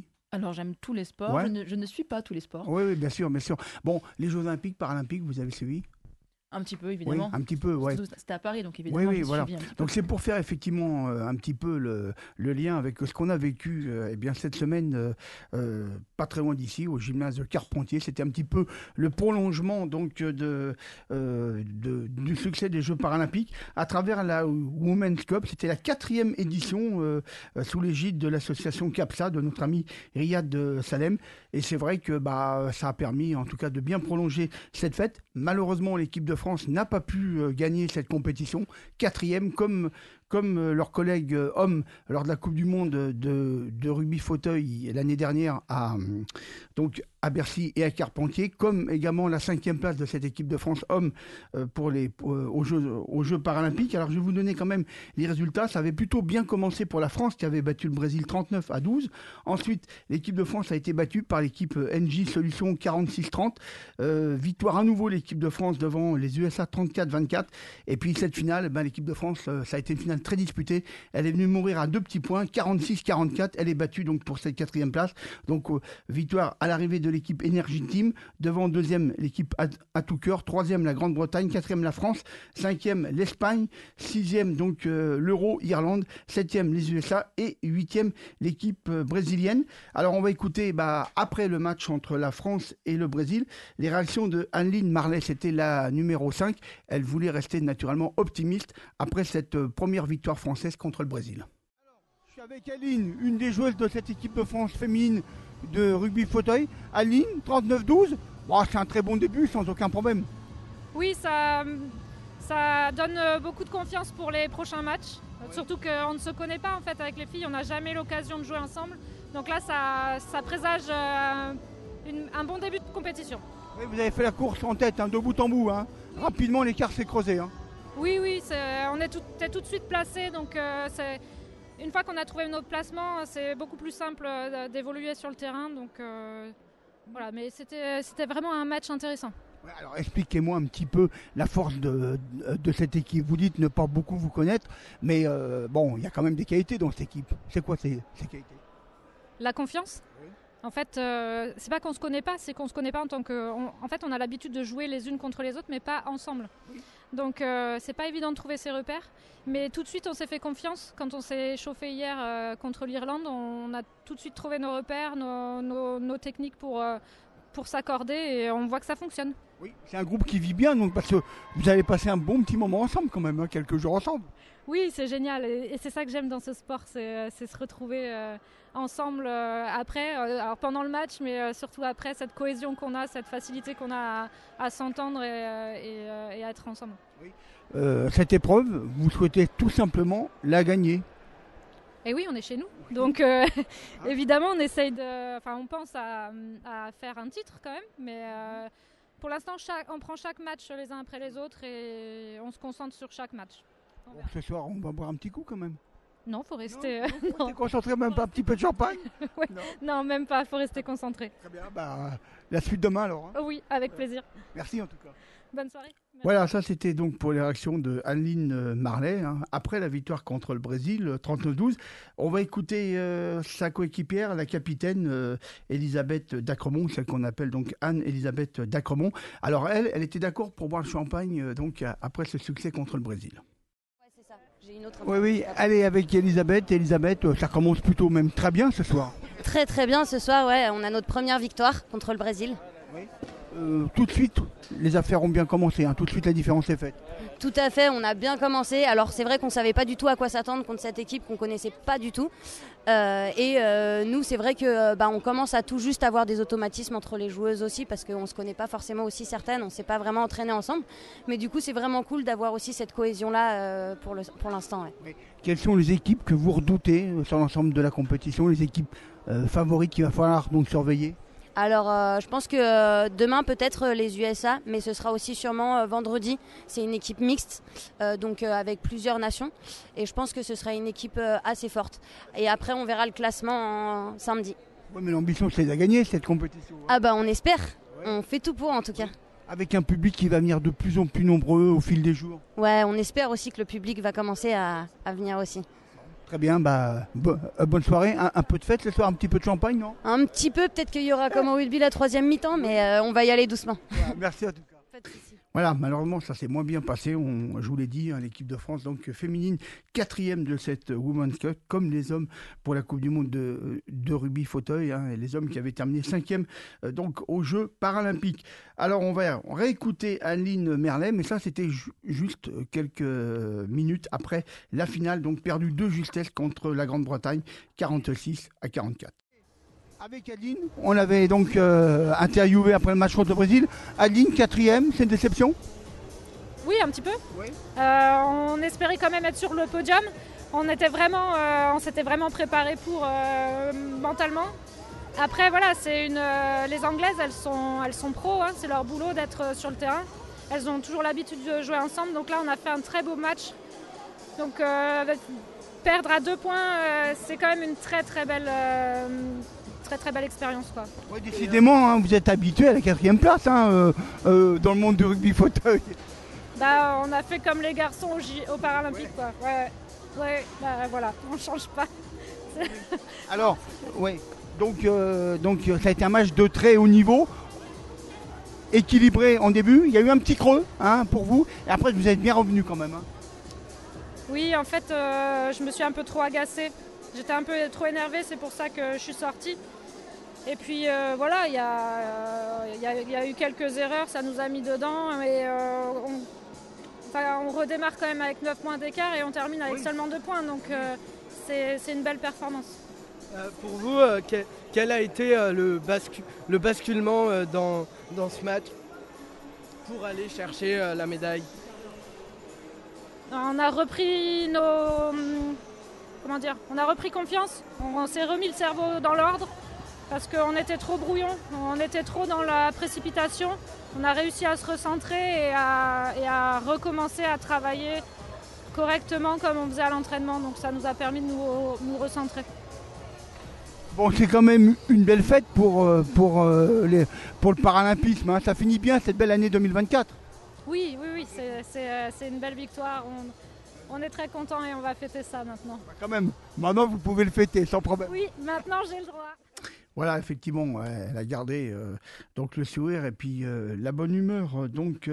Alors j'aime tous les sports, Ouais. je ne suis pas tous les sports. Oui, bien sûr, bien sûr. Bon, les Jeux Olympiques, Paralympiques, vous avez suivi ? Un petit peu, Oui, évidemment. un petit peu, ouais. Surtout, c'était à Paris, donc évidemment, Oui, j'ai voilà. suivi un petit peu. Donc c'est pour faire effectivement un petit peu le lien avec ce qu'on a vécu eh bien, cette semaine, pas très loin d'ici, au gymnase de Carpentier. C'était un petit peu le prolongement donc, du succès des Jeux paralympiques à travers la Women's Cup. C'était la 4e édition sous l'égide de l'association CAPSA, de notre ami Riyad Salem. Et c'est vrai que ça a permis en tout cas de bien prolonger cette fête. Malheureusement, l'équipe de France n'a pas pu gagner cette compétition, 4e, comme leurs collègues hommes lors de la Coupe du Monde de rugby fauteuil l'année dernière donc à Bercy et à Carpentier, comme également la 5e place de cette équipe de France hommes aux Jeux paralympiques. Alors je vais vous donner quand même les résultats. Ça avait plutôt bien commencé pour la France qui avait battu le Brésil 39-12. Ensuite, l'équipe de France a été battue par l'équipe NJ Solutions 46-30. Victoire à nouveau l'équipe de France devant les USA 34-24. Et puis cette finale, l'équipe de France, ça a été une finale très disputée. Elle est venue mourir à 2 petits points, 46-44. Elle est battue donc pour cette 4e place. Donc victoire à l'arrivée de l'équipe Energy Team. Devant 2e l'équipe à tout cœur. 3e la Grande-Bretagne. 4e la France. 5e l'Espagne. 6e donc l'Euro-Irlande. 7e les USA. Et 8e l'équipe brésilienne. Alors on va écouter après le match entre la France et le Brésil les réactions de Anne-Lyne Marlet. C'était la numéro 5. Elle voulait rester naturellement optimiste après cette première victoire française contre le Brésil. Alors, je suis avec Aline, une des joueuses de cette équipe de France féminine de rugby fauteuil. Aline, 39-12. C'est un très bon début, sans aucun problème. Oui, ça donne beaucoup de confiance pour les prochains matchs. Ouais. Surtout qu'on ne se connaît pas en fait avec les filles, on n'a jamais l'occasion de jouer ensemble. Donc là, ça présage un bon début de compétition. Oui, vous avez fait la course en tête, de bout en bout. Rapidement, l'écart s'est creusé. Oui, on est tout de suite placés. Donc une fois qu'on a trouvé notre placement, c'est beaucoup plus simple d'évoluer sur le terrain. Donc voilà, mais c'était vraiment un match intéressant. Alors expliquez-moi un petit peu la force de cette équipe. Vous dites ne pas beaucoup vous connaître, mais il y a quand même des qualités dans cette équipe. C'est quoi ces qualités ? La confiance. Oui. En fait, c'est pas qu'on se connaît pas, c'est qu'on se connaît pas en tant que... En fait, on a l'habitude de jouer les unes contre les autres, mais pas ensemble. Oui. Donc c'est pas évident de trouver ses repères, mais tout de suite on s'est fait confiance. Quand on s'est chauffé hier contre l'Irlande, on a tout de suite trouvé nos repères, nos techniques pour s'accorder et on voit que ça fonctionne. Oui, c'est un groupe qui vit bien, donc parce que vous avez passé un bon petit moment ensemble quand même, quelques jours ensemble. Oui, c'est génial et c'est ça que j'aime dans ce sport, c'est se retrouver ensemble après, alors pendant le match, mais surtout après, cette cohésion qu'on a, cette facilité qu'on a à s'entendre et à être ensemble. Oui. Cette épreuve, vous souhaitez tout simplement la gagner. Et oui, on est chez nous, donc évidemment on essaye on pense à faire un titre quand même, mais pour l'instant on prend chaque match les uns après les autres et on se concentre sur chaque match. Bon, ce soir on va boire un petit coup quand même. Non, faut rester... Non. T'es concentré, même pas un petit peu de champagne? Ouais. Non, même pas, faut rester concentré. Très bien, la suite demain alors. Oui, avec plaisir. Merci en tout cas. Bonne soirée. Merci. Voilà, ça c'était donc pour les réactions de Anne-Lyne Marlet, après la victoire contre le Brésil, 39-12. On va écouter sa coéquipière, la capitaine Elisabeth Dacremont, celle qu'on appelle donc Anne-Elisabeth Dacremont. Alors elle était d'accord pour boire le champagne donc après ce succès contre le Brésil. J'ai une autre oui, allez avec Elisabeth. Elisabeth, ça commence plutôt même très bien ce soir. Très très bien ce soir, ouais. On a notre première victoire contre le Brésil. Oui. Tout de suite, les affaires ont bien commencé, tout de suite la différence est faite. Tout à fait, on a bien commencé. Alors c'est vrai qu'on ne savait pas du tout à quoi s'attendre contre cette équipe qu'on ne connaissait pas du tout. Nous, c'est vrai qu'on commence à tout juste avoir des automatismes entre les joueuses aussi parce qu'on ne se connaît pas forcément aussi certaines, on ne s'est pas vraiment entraîné ensemble. Mais du coup, c'est vraiment cool d'avoir aussi cette cohésion-là pour l'instant. Ouais. Mais quelles sont les équipes que vous redoutez sur l'ensemble de la compétition, les équipes favorites qu'il va falloir donc surveiller ? Alors je pense que demain peut-être les USA, mais ce sera aussi sûrement vendredi. C'est une équipe mixte, donc avec plusieurs nations. Et je pense que ce sera une équipe assez forte. Et après on verra le classement samedi. Oui, mais l'ambition c'est de gagner cette compétition. Ah on espère, ouais. On fait tout pour en tout cas. Avec un public qui va venir de plus en plus nombreux au fil des jours. Ouais, on espère aussi que le public va commencer à venir aussi. Très bien, bonne soirée. Un peu de fête ce soir, un petit peu de champagne, non? Un petit peu, peut-être qu'il y aura comme au rugby la 3e mi-temps, mais on va y aller doucement. Voilà, merci à tout cas. Pas de souci. Voilà, malheureusement, ça s'est moins bien passé. Je vous l'ai dit, l'équipe de France, donc féminine, 4e de cette Women's Cup, comme les hommes pour la Coupe du Monde de rugby fauteuil, et les hommes qui avaient terminé 5e donc aux Jeux paralympiques. Alors, on va réécouter Aline Merlet, mais ça, c'était juste quelques minutes après la finale, donc perdue de justesse contre la Grande-Bretagne, 46-44. Avec Adeline, on avait donc interviewé après le match contre le Brésil. Adeline, 4e, c'est une déception? Oui, un petit peu. Oui. On espérait quand même être sur le podium. On s'était vraiment préparé pour mentalement. Après, voilà, les Anglaises, elles sont pros, c'est leur boulot d'être sur le terrain. Elles ont toujours l'habitude de jouer ensemble. Donc là, on a fait un très beau match. Donc perdre à 2 points, c'est quand même une très très belle expérience, quoi. Ouais, décidément, vous êtes habitué à la 4e place dans le monde du rugby fauteuil. Bah, on a fait comme les garçons aux Paralympiques, quoi. Ouais, voilà, on change pas. Alors, donc ça a été un match de très haut niveau, équilibré en début. Il y a eu un petit creux pour vous, et après vous êtes bien revenu quand même. Oui, en fait, je me suis un peu trop agacée. J'étais un peu trop énervée, c'est pour ça que je suis sortie. Et puis voilà, il y a eu quelques erreurs, ça nous a mis dedans. Et on redémarre quand même avec 9 points d'écart et on termine avec seulement 2 points. Donc c'est une belle performance. Pour vous, quel a été le basculement dans ce match pour aller chercher la médaille? On a repris on a repris confiance. On s'est remis le cerveau dans l'ordre. Parce qu'on était trop brouillon, on était trop dans la précipitation. On a réussi à se recentrer et à recommencer à travailler correctement comme on faisait à l'entraînement. Donc ça nous a permis de nous recentrer. Bon, c'est quand même une belle fête pour le paralympisme. Ça finit bien cette belle année 2024. Oui, c'est une belle victoire. On est très contents et on va fêter ça maintenant. Quand même, maintenant vous pouvez le fêter sans problème. Oui, maintenant j'ai le droit. Voilà, effectivement, elle a gardé donc le sourire et puis la bonne humeur,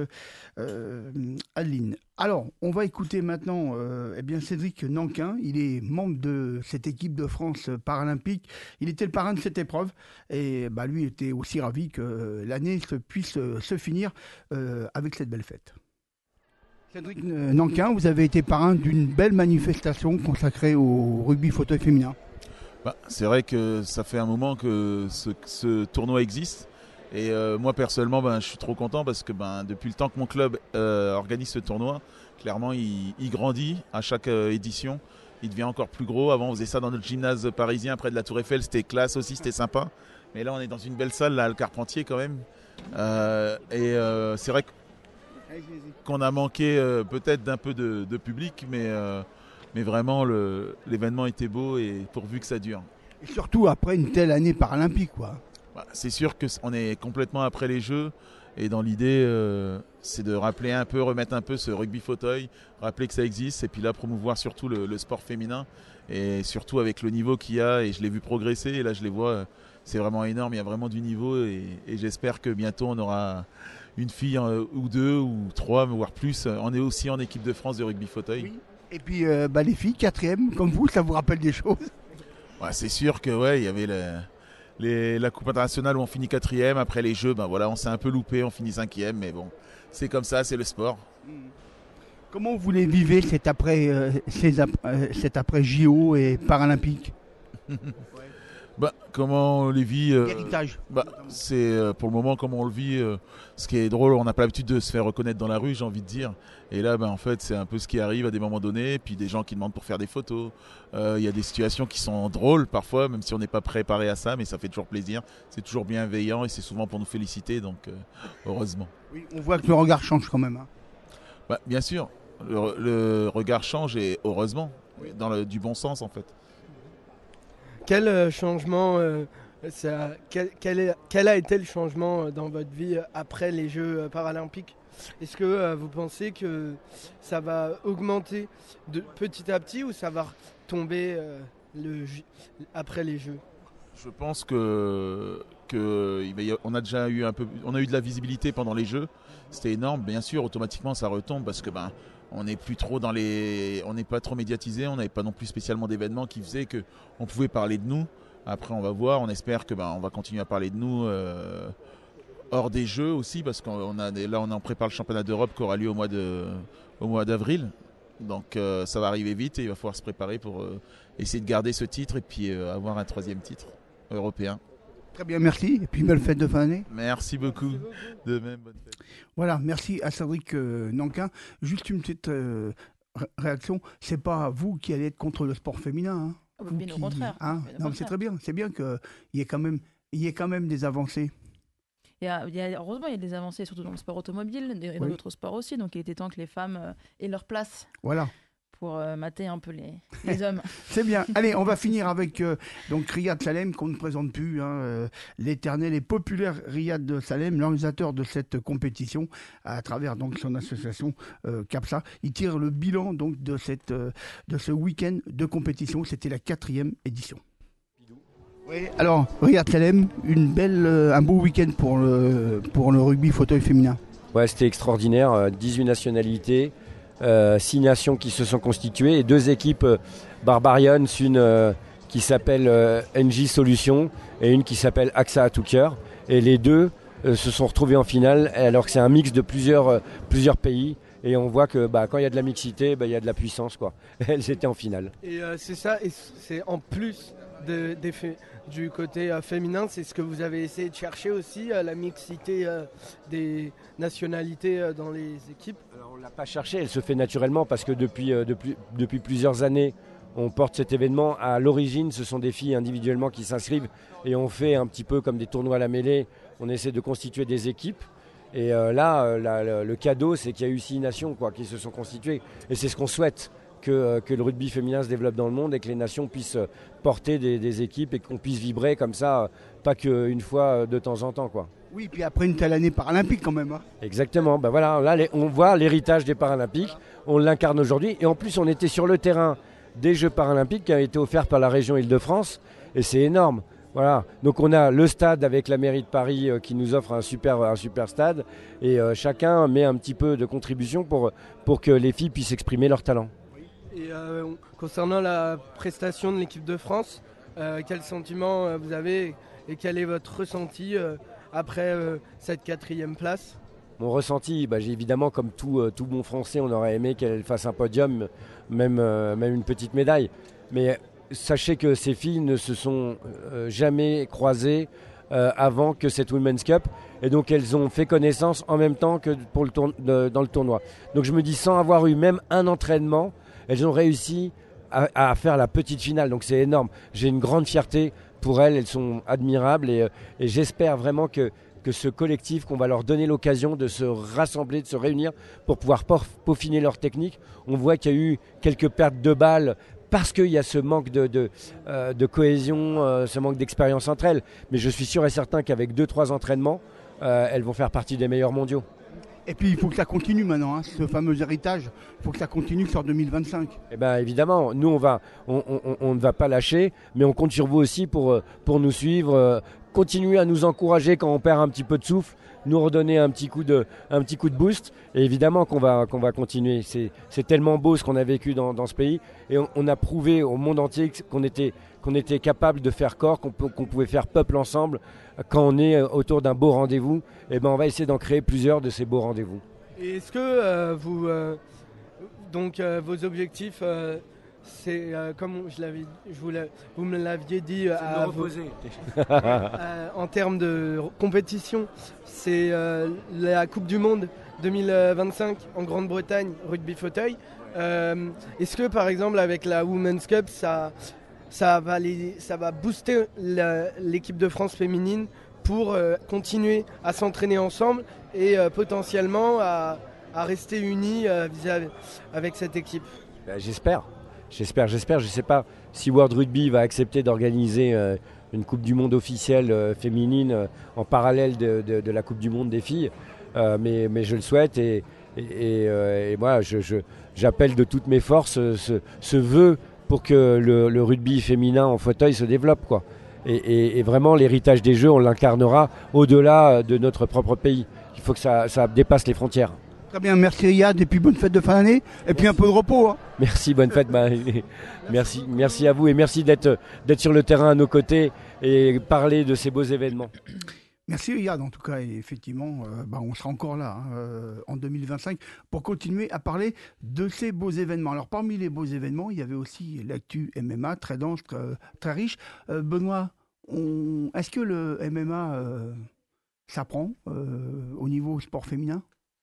Adeline. Alors, on va écouter maintenant Cédric Nankin. Il est membre de cette équipe de France paralympique. Il était le parrain de cette épreuve et lui était aussi ravi que l'année puisse se finir avec cette belle fête. Cédric Nankin, vous avez été parrain d'une belle manifestation consacrée au rugby fauteuil féminin. C'est vrai que ça fait un moment que ce tournoi existe et moi personnellement je suis trop content parce que depuis le temps que mon club organise ce tournoi, clairement il grandit à chaque édition, il devient encore plus gros. Avant on faisait ça dans notre gymnase parisien près de la Tour Eiffel, c'était classe aussi, c'était sympa, mais là on est dans une belle salle là, le Carpentier quand même c'est vrai qu'on a manqué peut-être d'un peu de public, mais vraiment l'événement était beau et pourvu que ça dure. Et surtout après une telle année paralympique, quoi. C'est sûr qu'on est complètement après les Jeux et dans l'idée c'est de remettre un peu ce rugby fauteuil, rappeler que ça existe et puis là promouvoir surtout le sport féminin et surtout avec le niveau qu'il y a, et je l'ai vu progresser et là je les vois, c'est vraiment énorme, il y a vraiment du niveau et j'espère que bientôt on aura une fille ou 2 ou 3 voire plus. On est aussi en équipe de France de rugby fauteuil. Oui. Et puis les filles, 4e, comme vous, ça vous rappelle des choses? C'est sûr que il y avait la Coupe internationale où on finit 4e. Après les Jeux, on s'est un peu loupé, on finit 5e, mais bon, c'est comme ça, c'est le sport. Comment vous les vivez cet après JO et paralympique? Comment on les vit L'héritage. C'est pour le moment comment on le vit. Ce qui est drôle, on n'a pas l'habitude de se faire reconnaître dans la rue, j'ai envie de dire. Et là, en fait, c'est un peu ce qui arrive à des moments donnés. Puis des gens qui demandent pour faire des photos. Il y a des situations qui sont drôles parfois, même si on n'est pas préparé à ça, mais ça fait toujours plaisir. C'est toujours bienveillant et c'est souvent pour nous féliciter, donc heureusement. Oui, on voit que le regard change quand même. Bien sûr, le regard change et heureusement, dans du bon sens en fait. Quel changement quel a été le changement dans votre vie après les Jeux paralympiques? Est-ce que vous pensez que ça va augmenter petit à petit ou ça va tomber après les Jeux? Je pense que on a déjà eu on a eu de la visibilité pendant les Jeux. C'était énorme. Bien sûr, automatiquement, ça retombe parce que on n'est plus trop on n'est pas trop médiatisé. On n'avait pas non plus spécialement d'événements qui faisaient que on pouvait parler de nous. Après, on va voir. On espère que on va continuer à parler de nous hors des Jeux aussi, parce qu'on en prépare le championnat d'Europe qui aura lieu au mois d'avril. Donc ça va arriver vite et il va falloir se préparer pour essayer de garder ce titre et puis avoir un 3e titre européen. Très bien, merci. Et puis belle fête de fin d'année. Merci beaucoup. De même, bonne fête. Voilà, merci à Cédric Nankin. Juste une petite réaction. C'est pas vous qui allez être contre le sport féminin. Bien au contraire. Non, c'est très bien. C'est bien qu'il y ait quand même des avancées. Heureusement, il y a des avancées, surtout dans le sport automobile et dans d'autres sports aussi. Donc, il était temps que les femmes aient leur place. Voilà. Pour mater un peu les hommes. C'est bien. Allez, on va finir avec donc Riyad Salem, qu'on ne présente plus, l'éternel et populaire Riyad Salem, l'organisateur de cette compétition, à travers donc son association CAPSA. Il tire le bilan donc de ce week-end de compétition. C'était la 4e édition. Oui, alors Riyad Salem, un beau week-end pour le rugby fauteuil féminin. Ouais, c'était extraordinaire. 18 nationalités. 6 nations qui se sont constituées et 2 équipes Barbarians, une qui s'appelle NJ Solutions et une qui s'appelle AXA à tout cœur. Et les deux se sont retrouvés en finale alors que c'est un mix de plusieurs pays. Et on voit que quand il y a de la mixité, il y a de la puissance, quoi. Elles étaient en finale. Et c'est ça, et c'est en plus du côté féminin, c'est ce que vous avez essayé de chercher aussi, la mixité des nationalités dans les équipes? Alors, on ne l'a pas cherché, elle se fait naturellement parce que depuis plusieurs années, on porte cet événement. À l'origine, ce sont des filles individuellement qui s'inscrivent et on fait un petit peu comme des tournois à la mêlée. On essaie de constituer des équipes. Et le cadeau, c'est qu'il y a eu 6 nations qui se sont constituées. Et c'est ce qu'on souhaite, que le rugby féminin se développe dans le monde et que les nations puissent porter des équipes et qu'on puisse vibrer comme ça, pas qu'une fois de temps en temps, quoi. Oui, puis après une telle année paralympique quand même. Exactement. Voilà, là, on voit l'héritage des Paralympiques, on l'incarne aujourd'hui. Et en plus, on était sur le terrain des Jeux paralympiques qui a été offert par la région Île-de-France. Et c'est énorme. Voilà, donc on a le stade avec la mairie de Paris qui nous offre un super stade et chacun met un petit peu de contribution pour que les filles puissent exprimer leur talent. Et concernant la prestation de l'équipe de France, quel sentiment vous avez et quel est votre ressenti après cette 4e place? Mon ressenti, j'ai évidemment comme tout bon Français, on aurait aimé qu'elle fasse un podium, même une petite médaille. Mais sachez que ces filles ne se sont jamais croisées avant que cette Women's Cup. Et donc elles ont fait connaissance en même temps que dans le tournoi. Donc je me dis, sans avoir eu même un entraînement, elles ont réussi à faire la petite finale. Donc c'est énorme. J'ai une grande fierté pour elles. Elles sont admirables. Et j'espère vraiment que ce collectif, qu'on va leur donner l'occasion de se rassembler, de se réunir pour pouvoir peaufiner leur technique. On voit qu'il y a eu quelques pertes de balles parce qu'il y a ce manque de cohésion, ce manque d'expérience entre elles. Mais je suis sûr et certain qu'avec 2-3 entraînements, elles vont faire partie des meilleures mondiaux. Et puis il faut que ça continue maintenant, ce fameux héritage, il faut que ça continue sur 2025. Eh bien évidemment, nous on ne va pas lâcher, mais on compte sur vous aussi pour nous suivre, continuer à nous encourager quand on perd un petit peu de souffle, nous redonner un petit coup de boost. Et évidemment qu'on va continuer. C'est tellement beau ce qu'on a vécu dans ce pays. Et on a prouvé au monde entier qu'on était capable de faire corps, qu'on pouvait faire peuple ensemble. Quand on est autour d'un beau rendez-vous, on va essayer d'en créer plusieurs de ces beaux rendez-vous. Et est-ce que vos objectifs, c'est comme vous me l'aviez dit en termes de compétition, c'est la Coupe du Monde 2025 en Grande-Bretagne, rugby fauteuil. Est-ce que par exemple avec la Women's Cup, ça va booster l'équipe de France féminine pour continuer à s'entraîner ensemble et potentiellement à rester unis avec cette équipe? J'espère. Je ne sais pas si World Rugby va accepter d'organiser une Coupe du Monde officielle féminine en parallèle de la Coupe du Monde des filles. Mais je le souhaite et voilà, j'appelle de toutes mes forces ce vœu pour que le rugby féminin en fauteuil se développe, quoi. Et vraiment, l'héritage des Jeux, on l'incarnera au-delà de notre propre pays. Il faut que ça dépasse les frontières. Très bien, merci Riyad, et puis bonne fête de fin d'année, et puis un peu de repos. Hein. Merci, bonne fête. Merci à vous et merci d'être sur le terrain à nos côtés et parler de ces beaux événements. Merci Riyad, en tout cas, et effectivement, on sera encore là en 2025 pour continuer à parler de ces beaux événements. Alors parmi les beaux événements, il y avait aussi l'actu MMA, très dense, très riche. Benoît, est-ce que le MMA s'apprend au niveau sport féminin ?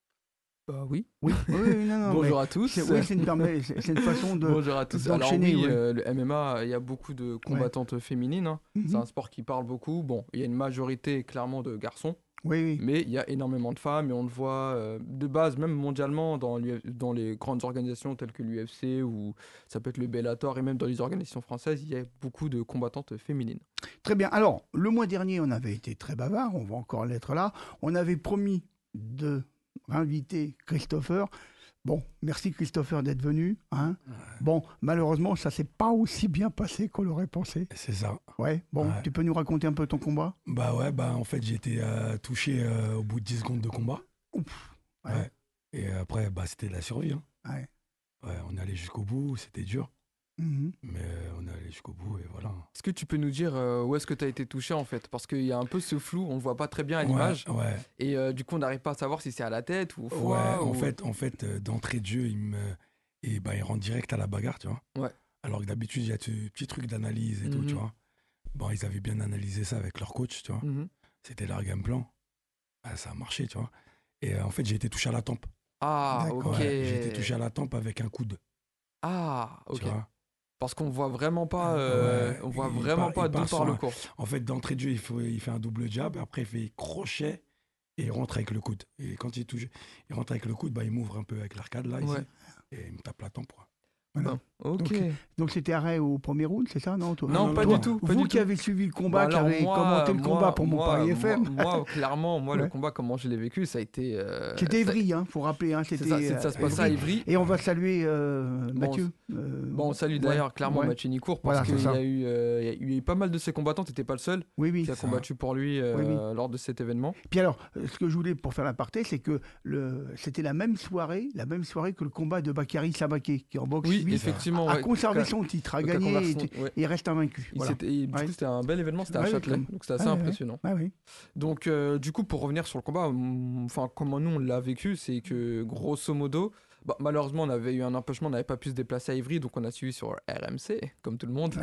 Oui. Oui, non, Bonjour à tous. C'est une façon de. Bonjour à tous. Alors oui, le MMA, il y a beaucoup de combattantes féminines. Hein. Mm-hmm. C'est un sport qui parle beaucoup. Bon, il y a une majorité clairement de garçons. Oui. Mais il y a énormément de femmes et on le voit de base, même mondialement, dans les grandes organisations telles que l'UFC ou ça peut être le Bellator et même dans les organisations françaises, il y a beaucoup de combattantes féminines. Très bien. Alors, le mois dernier, on avait été très bavard, on va encore l'être là. On avait promis de inviter Christopher. Bon, merci Christopher d'être venu. Hein. Ouais. Bon, malheureusement, ça s'est pas aussi bien passé qu'on l'aurait pensé. C'est ça. Ouais, bon, tu peux nous raconter un peu ton combat ? En fait, j'ai été touché au bout de 10 secondes de combat. Ouf. Ouais. Et après, c'était la survie. Hein. Ouais. On est allé jusqu'au bout, c'était dur. Mm-hmm. Mais on est allé jusqu'au bout et voilà. Est-ce que tu peux nous dire où est-ce que tu as été touché en fait ? Parce qu'il y a un peu ce flou, on ne le voit pas très bien à l'image. Ouais. Et du coup, on n'arrive pas à savoir si c'est à la tête ou au foie. En fait, d'entrée de jeu, il rentre direct à la bagarre, tu vois. Ouais. Alors que d'habitude, il y a ce petit truc d'analyse et tout, tu vois. Bon, ils avaient bien analysé ça avec leur coach, tu vois. C'était leur game plan. Ça a marché, tu vois. Et en fait, j'ai été touché à la tempe. Ah, ok. J'ai été touché à la tempe avec un coude. Ah, ok. Tu vois. Parce qu'on voit vraiment pas, d'où part le cours. En fait, d'entrée de jeu, il fait un double jab, après il fait crochet et il rentre avec le coude. Et quand il rentre avec le coude, il m'ouvre un peu avec l'arcade là, ici, et il me tape la tempe. Voilà. Ok. Donc c'était arrêt au premier round, c'est ça, non, toi? Non, pas du tout. Vous qui avez suivi le combat, qui avez commenté le combat pour mon Paris FM. Moi, clairement, le combat, comment je l'ai vécu, ça a été. C'était Évry, faut rappeler. Hein, ça se passait à Évry. Et on va saluer Mathieu. On salue d'ailleurs clairement Mathieu Nicourt parce qu'il y a eu pas mal de ses combattants, t'étais pas le seul qui a combattu pour lui lors de cet événement. Puis alors, ce que je voulais pour faire l'aparté, c'est que c'était la même soirée que le combat de Bakary Sabaké, qui en boxe effectivement, a conservé son titre, a gagné et reste invaincu. Du coup, c'était un bel événement, c'était à Châtelet, donc c'était assez impressionnant. Donc, du coup, pour revenir sur le combat, comment nous on l'a vécu, c'est que grosso modo, malheureusement, on avait eu un empêchement, on n'avait pas pu se déplacer à Ivry, donc on a suivi sur RMC, comme tout le monde.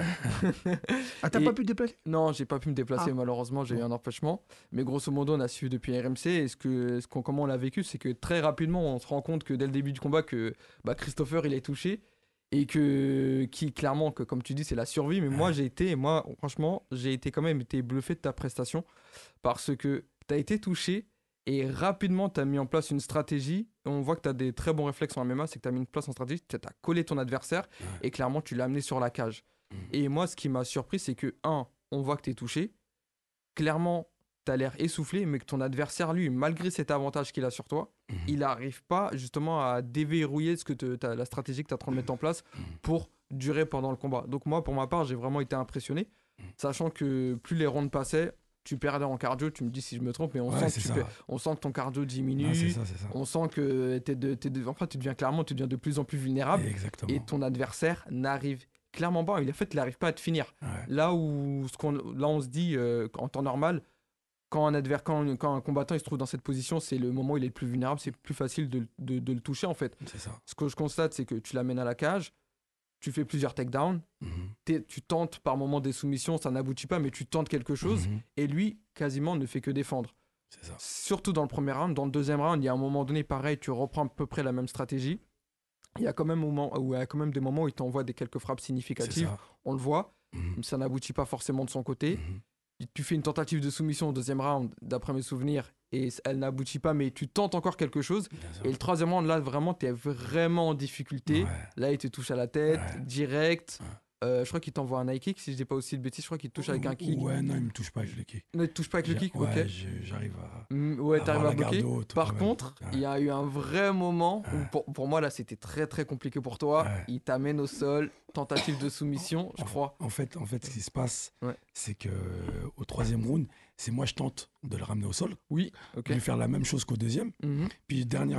Ah, t'as pas pu te déplacer ? Non, j'ai pas pu me déplacer, malheureusement, j'ai eu un empêchement. Mais grosso modo, on a suivi depuis RMC, et comment on l'a vécu, c'est que très rapidement, on se rend compte que dès le début du combat, que Christopher, il est touché. Et clairement, comme tu dis, c'est la survie. Mais moi, franchement, j'ai quand même été bluffé de ta prestation parce que tu as été touché et rapidement, tu as mis en place une stratégie. On voit que tu as des très bons réflexes en MMA, c'est que tu as mis une place en stratégie, tu as collé ton adversaire et clairement, tu l'as amené sur la cage. Et moi, ce qui m'a surpris, c'est que, on voit que tu es touché. Clairement, tu as l'air essoufflé, mais que ton adversaire, lui, malgré cet avantage qu'il a sur toi, il n'arrive pas justement à déverrouiller la stratégie que tu es en train de mettre en place pour durer pendant le combat. Donc moi, pour ma part, j'ai vraiment été impressionné, sachant que plus les rounds passaient, tu perdais en cardio, tu me dis si je me trompe, mais on sent que ton cardio diminue, c'est ça. On sent que tu deviens de plus en plus vulnérable, et ton adversaire n'arrive clairement pas, il n'arrive pas à te finir. Là où on se dit, en temps normal, quand un combattant il se trouve dans cette position, c'est le moment où il est le plus vulnérable, c'est plus facile de le toucher en fait. C'est ça. Ce que je constate, c'est que tu l'amènes à la cage, tu fais plusieurs takedowns, tu tentes par moments des soumissions, ça n'aboutit pas, mais tu tentes quelque chose, et lui, quasiment, ne fait que défendre. C'est ça. Surtout dans le premier round. Dans le deuxième round, il y a un moment donné, pareil, tu reprends à peu près la même stratégie. Il y a quand même des moments où il t'envoie quelques frappes significatives, on le voit, mais ça n'aboutit pas forcément de son côté. Tu fais une tentative de soumission au deuxième round, d'après mes souvenirs, et elle n'aboutit pas, mais tu tentes encore quelque chose. Et le troisième round, là, vraiment, tu es vraiment en difficulté. Là, il te touche à la tête, direct. je crois qu'il t'envoie un high kick, si je dis pas aussi de bêtises, je crois qu'il te touche avec un kick. Ouais, non, il me touche pas avec le kick. Non, il te touche pas avec le kick, Ouais, ok. j'arrive à. Ouais, t'arrives à bloquer. Haute, Par contre, il y a eu un vrai moment où pour moi là c'était très très compliqué pour toi. Il t'amène au sol, tentative de soumission, je crois. En fait, ce qui se passe, c'est que au 3e round, c'est moi je tente de le ramener au sol. Oui, ok. De lui faire la même chose qu'au 2e. Puis dernière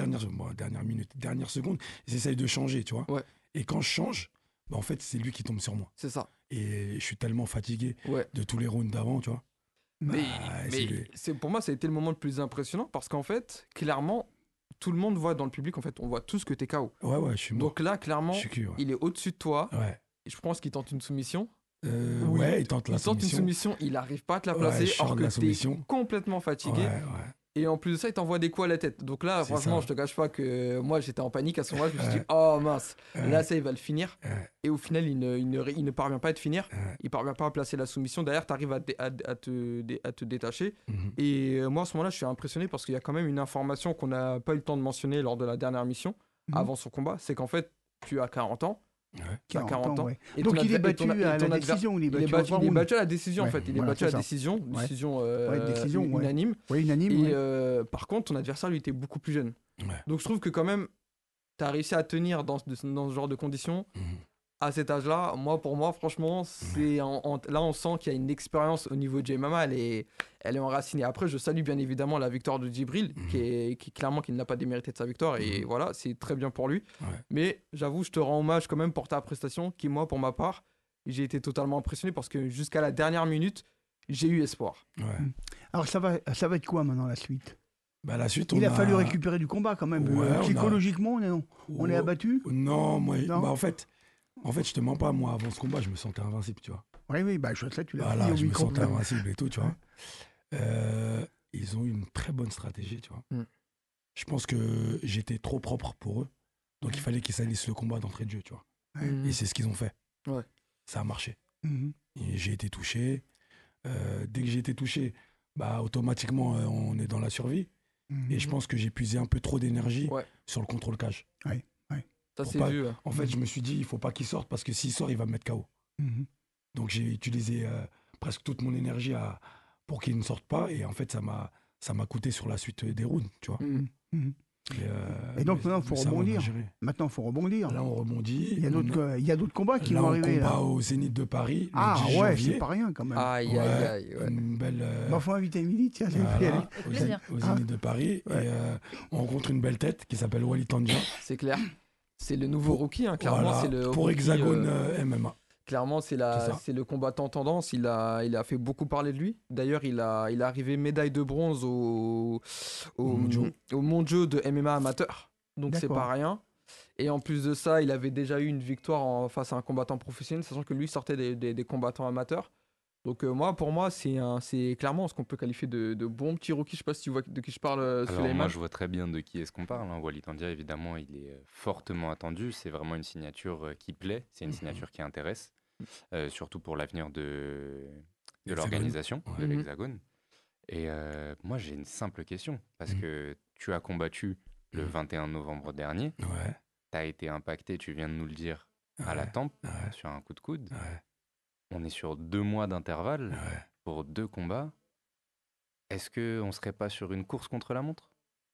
seconde, j'essaye de changer, tu vois. Ouais. Et quand je change, bah, en fait, c'est lui qui tombe sur moi. C'est ça. Et je suis tellement fatigué de tous les rounds d'avant, tu vois. Mais pour moi, ça a été le moment le plus impressionnant parce qu'en fait, clairement, tout le monde voit dans le public, en fait, on voit tous que t'es KO. Ouais, je suis mort. Donc là, clairement, il est au-dessus de toi. Ouais. Et je pense qu'il tente une soumission. Ouais, il tente la soumission. Il tente une soumission, il n'arrive pas à te la placer alors que t'es complètement fatigué. Ouais. Et en plus de ça, il t'envoie des coups à la tête. Donc là, franchement, je te cache pas que moi, j'étais en panique à ce moment-là. Je me suis dit, oh mince, là, ça, il va le finir. Et au final, il ne parvient pas à te finir. Il parvient pas à placer la soumission. Derrière, tu arrives à te détacher. Et moi, à ce moment-là, je suis impressionné parce qu'il y a quand même une information qu'on n'a pas eu le temps de mentionner lors de la dernière mission, avant son combat. C'est qu'en fait, tu as 40 ans. 40 ans. Ouais. Et donc il est battu à la décision. Il est battu à la décision en fait. Il est battu à la décision, unanime. Ouais, unanime. Et par contre, ton adversaire lui était beaucoup plus jeune. Donc je trouve que quand même, tu as réussi à tenir dans ce genre de conditions. À cet âge-là, pour moi, franchement, là on sent qu'il y a une expérience au niveau de MMA, elle est enracinée. Après, je salue bien évidemment la victoire de Djibril, qui clairement qui n'a pas démérité de sa victoire, et voilà, c'est très bien pour lui. Mais j'avoue, je te rends hommage quand même pour ta prestation, qui moi, pour ma part, j'ai été totalement impressionné parce que jusqu'à la dernière minute, j'ai eu espoir. Alors ça va être quoi maintenant la suite? La suite, il a fallu récupérer du combat quand même. Psychologiquement, on est abattu? Non, moi, en fait, je te mens pas, moi, avant ce combat, je me sentais invincible, tu vois. Oui, je sais, tu l'as dit. Voilà, je me sentais invincible et tout, tu vois. Ils ont eu une très bonne stratégie, tu vois. Je pense que j'étais trop propre pour eux. Donc, il fallait qu'ils salissent le combat d'entrée de jeu, tu vois. Et c'est ce qu'ils ont fait. Ça a marché. Et j'ai été touché. Dès que j'ai été touché, automatiquement, on est dans la survie. Et je pense que j'ai puisé un peu trop d'énergie sur le contrôle cage. En fait, je me suis dit, il faut pas qu'il sorte parce que s'il sort, il va me mettre KO. Donc j'ai utilisé presque toute mon énergie pour qu'il ne sorte pas. Et en fait, ça m'a coûté sur la suite des rounds, tu vois. Et donc maintenant, il faut rebondir. Là, on rebondit. Il y a d'autres combats qui vont arriver. Combat au Zénith de Paris. Ah ouais, c'est pas rien quand même. Aïe. Une belle. Faut inviter Emily, tiens. Au Zénith de Paris. Et on rencontre une belle tête qui s'appelle Wally Tandia. C'est clair. C'est le nouveau rookie, hein, clairement. Voilà, c'est le pour rookie, Hexagone MMA. Clairement, c'est le combattant tendance. Il a fait beaucoup parler de lui. D'ailleurs, il est arrivé médaille de bronze au mondiaux de MMA amateur. Donc, c'est pas rien. Et en plus de ça, il avait déjà eu une victoire face à un combattant professionnel, sachant que lui sortait des combattants amateurs. Donc pour moi, c'est clairement ce qu'on peut qualifier de bon petit rookie. Je sais pas si tu vois de qui je parle, Souleymane. Moi, je vois très bien de qui est-ce qu'on parle. Wally Tandia, évidemment, il est fortement attendu. C'est vraiment une signature qui plaît. C'est une signature qui intéresse, surtout pour l'avenir de l'organisation, de l'Hexagone. Et moi, j'ai une simple question. Parce que tu as combattu le 21 novembre dernier. Tu as été impacté, tu viens de nous le dire, à la tempe, sur un coup de coude. On est sur 2 mois d'intervalle pour 2 combats. Est-ce qu'on ne serait pas sur une course contre la montre?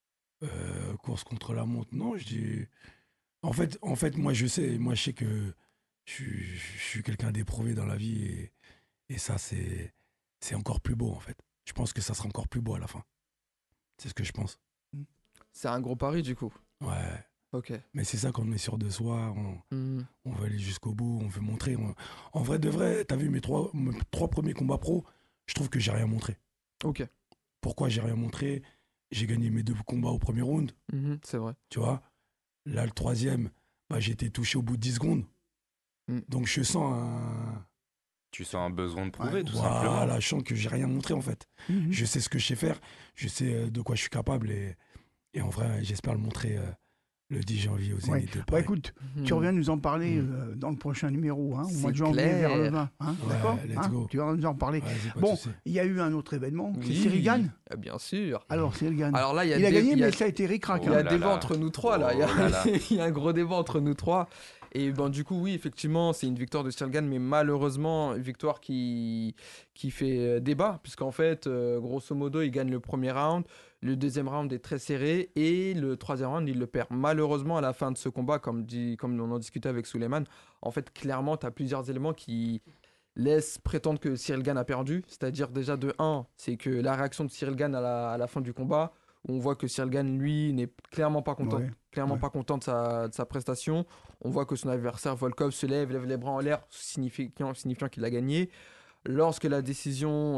Course contre la montre, non. Je dis... En fait, moi, je sais que je suis quelqu'un d'éprouvé dans la vie et ça, c'est encore plus beau, en fait. Je pense que ça sera encore plus beau à la fin. C'est ce que je pense. C'est un gros pari, du coup. Ouais. Ok. Mais c'est ça, quand on est sûr de soi, on veut aller jusqu'au bout, on veut montrer. En vrai de vrai, t'as vu mes 3 premiers combats pro, je trouve que j'ai rien montré. Ok. Pourquoi j'ai rien montré? J'ai gagné mes 2 combats au premier round. C'est vrai. Tu vois? Là, le 3e, j'ai été touché au bout de 10 secondes. Donc je sens un... Tu sens un besoin de prouver, tout simplement. Voilà, je sens que j'ai rien montré, en fait. Je sais ce que je sais faire, je sais de quoi je suis capable et en vrai, j'espère le montrer... le 10 janvier aux Zénith de Paris. Écoute, tu reviens nous en parler dans le prochain numéro, au mois de janvier vers le 20. D'accord, let's go. Tu vas nous en parler. Bon, il y a eu un autre événement, c'est Cyril Gann. Bien sûr. Alors, Cyril Gann. Alors là, il a gagné, mais ça a été ric-rac. Il y a un débat entre nous 3, là. Il y a un gros débat entre nous 3. Et ben, du coup, oui, effectivement, c'est une victoire de Cyril Gane, mais malheureusement, une victoire qui fait débat, puisqu'en fait, grosso modo, il gagne le premier round, le deuxième round est très serré, et le troisième round, il le perd. Malheureusement, à la fin de ce combat, comme on en discutait avec Souleymane, en fait, clairement, tu as plusieurs éléments qui laissent prétendre que Cyril Gane a perdu. C'est-à-dire, déjà, de 1, c'est que la réaction de Cyril Gane à la fin du combat, où on voit que Cyril Gane, lui, n'est clairement pas content, pas content de sa prestation. On voit que son adversaire Volkov se lève les bras en l'air, signifiant qu'il a gagné. Lorsque la décision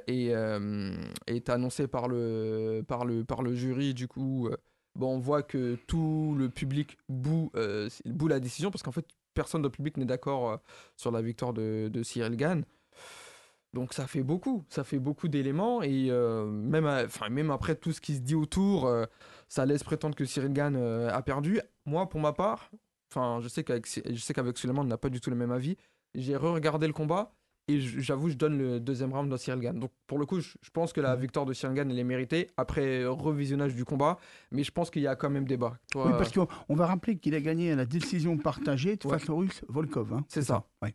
est annoncée par le jury, du coup, on voit que tout le public boue la décision, parce qu'en fait, personne dans le public n'est d'accord sur la victoire de Cyril Gane. Donc ça fait beaucoup d'éléments, et même après tout ce qui se dit autour, ça laisse prétendre que Cyril Gane a perdu. Moi, pour ma part, je sais qu'avec Suleiman, on n'a pas du tout le même avis. J'ai re-regardé le combat, et j'avoue, je donne le deuxième round à Cyril Gane. Donc pour le coup, je pense que la victoire de Cyril Gane, elle est méritée, après revisionnage du combat, mais je pense qu'il y a quand même débat. Oui, parce qu'on va rappeler qu'il a gagné à la décision partagée face au Russe Volkov. Hein. C'est ça. Ouais.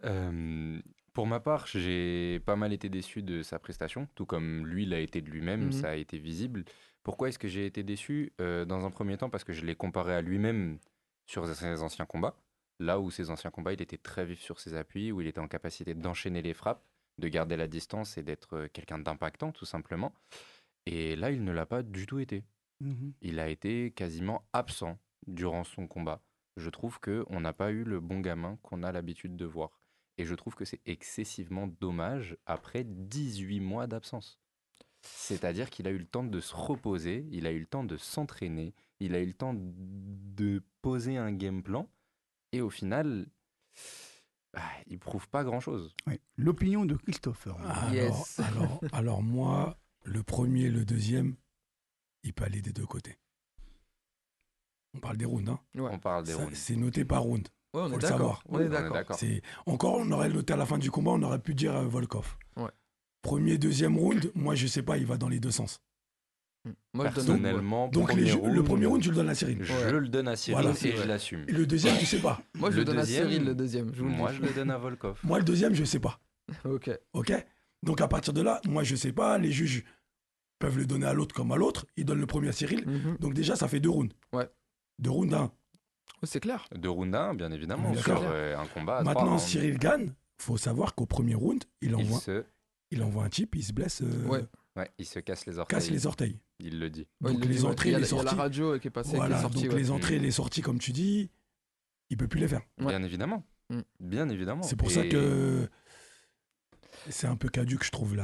Pour ma part, j'ai pas mal été déçu de sa prestation, tout comme lui l'a été de lui-même, ça a été visible. Pourquoi est-ce que j'ai été déçu ? Dans un premier temps, parce que je l'ai comparé à lui-même sur ses anciens combats, là où ses anciens combats, il était très vif sur ses appuis, où il était en capacité d'enchaîner les frappes, de garder la distance et d'être quelqu'un d'impactant, tout simplement. Et là, il ne l'a pas du tout été. Il a été quasiment absent durant son combat. Je trouve qu'on n'a pas eu le bon gamin qu'on a l'habitude de voir. Et je trouve que c'est excessivement dommage après 18 mois d'absence. C'est-à-dire qu'il a eu le temps de se reposer, il a eu le temps de s'entraîner, il a eu le temps de poser un game plan. Et au final, il prouve pas grand-chose. Oui. L'opinion de Christopher. Alors moi, le premier et le deuxième, il peut aller des deux côtés. On parle des rounds. Hein. On parle des rounds. C'est noté par round. Ouais, on est d'accord. On est d'accord. Encore, on aurait noté à la fin du combat, on aurait pu dire Volkov. Ouais. Premier, deuxième round, moi je sais pas, il va dans les deux sens. Moi, personnellement, le premier round, tu le donnes à Cyril. Je le donne à Cyril et je l'assume. Et le deuxième, tu sais pas. Moi, je le donne à Cyril, le deuxième. Moi, je le donne à Volkov. Moi, le deuxième, je sais pas. Ok. Donc à partir de là, moi je sais pas, les juges peuvent le donner à l'autre comme à l'autre. Ils donnent le premier à Cyril. Donc déjà, ça fait 2 rounds. Ouais. 2 rounds à 1. C'est clair. 2 rounds à 1, bien évidemment. Sur un combat à 3 Maintenant, rounds. Cyril Gane, faut savoir qu'au premier round, il envoie un chip, il se blesse. Ouais, il se casse les orteils. Il le dit. Donc les entrées et les sorties. Il y a la radio qui est passée. Voilà, qui est sortie, donc les entrées et les sorties, comme tu dis, il peut plus les faire. Bien évidemment. Bien évidemment. C'est pour ça que c'est un peu caduque, je trouve,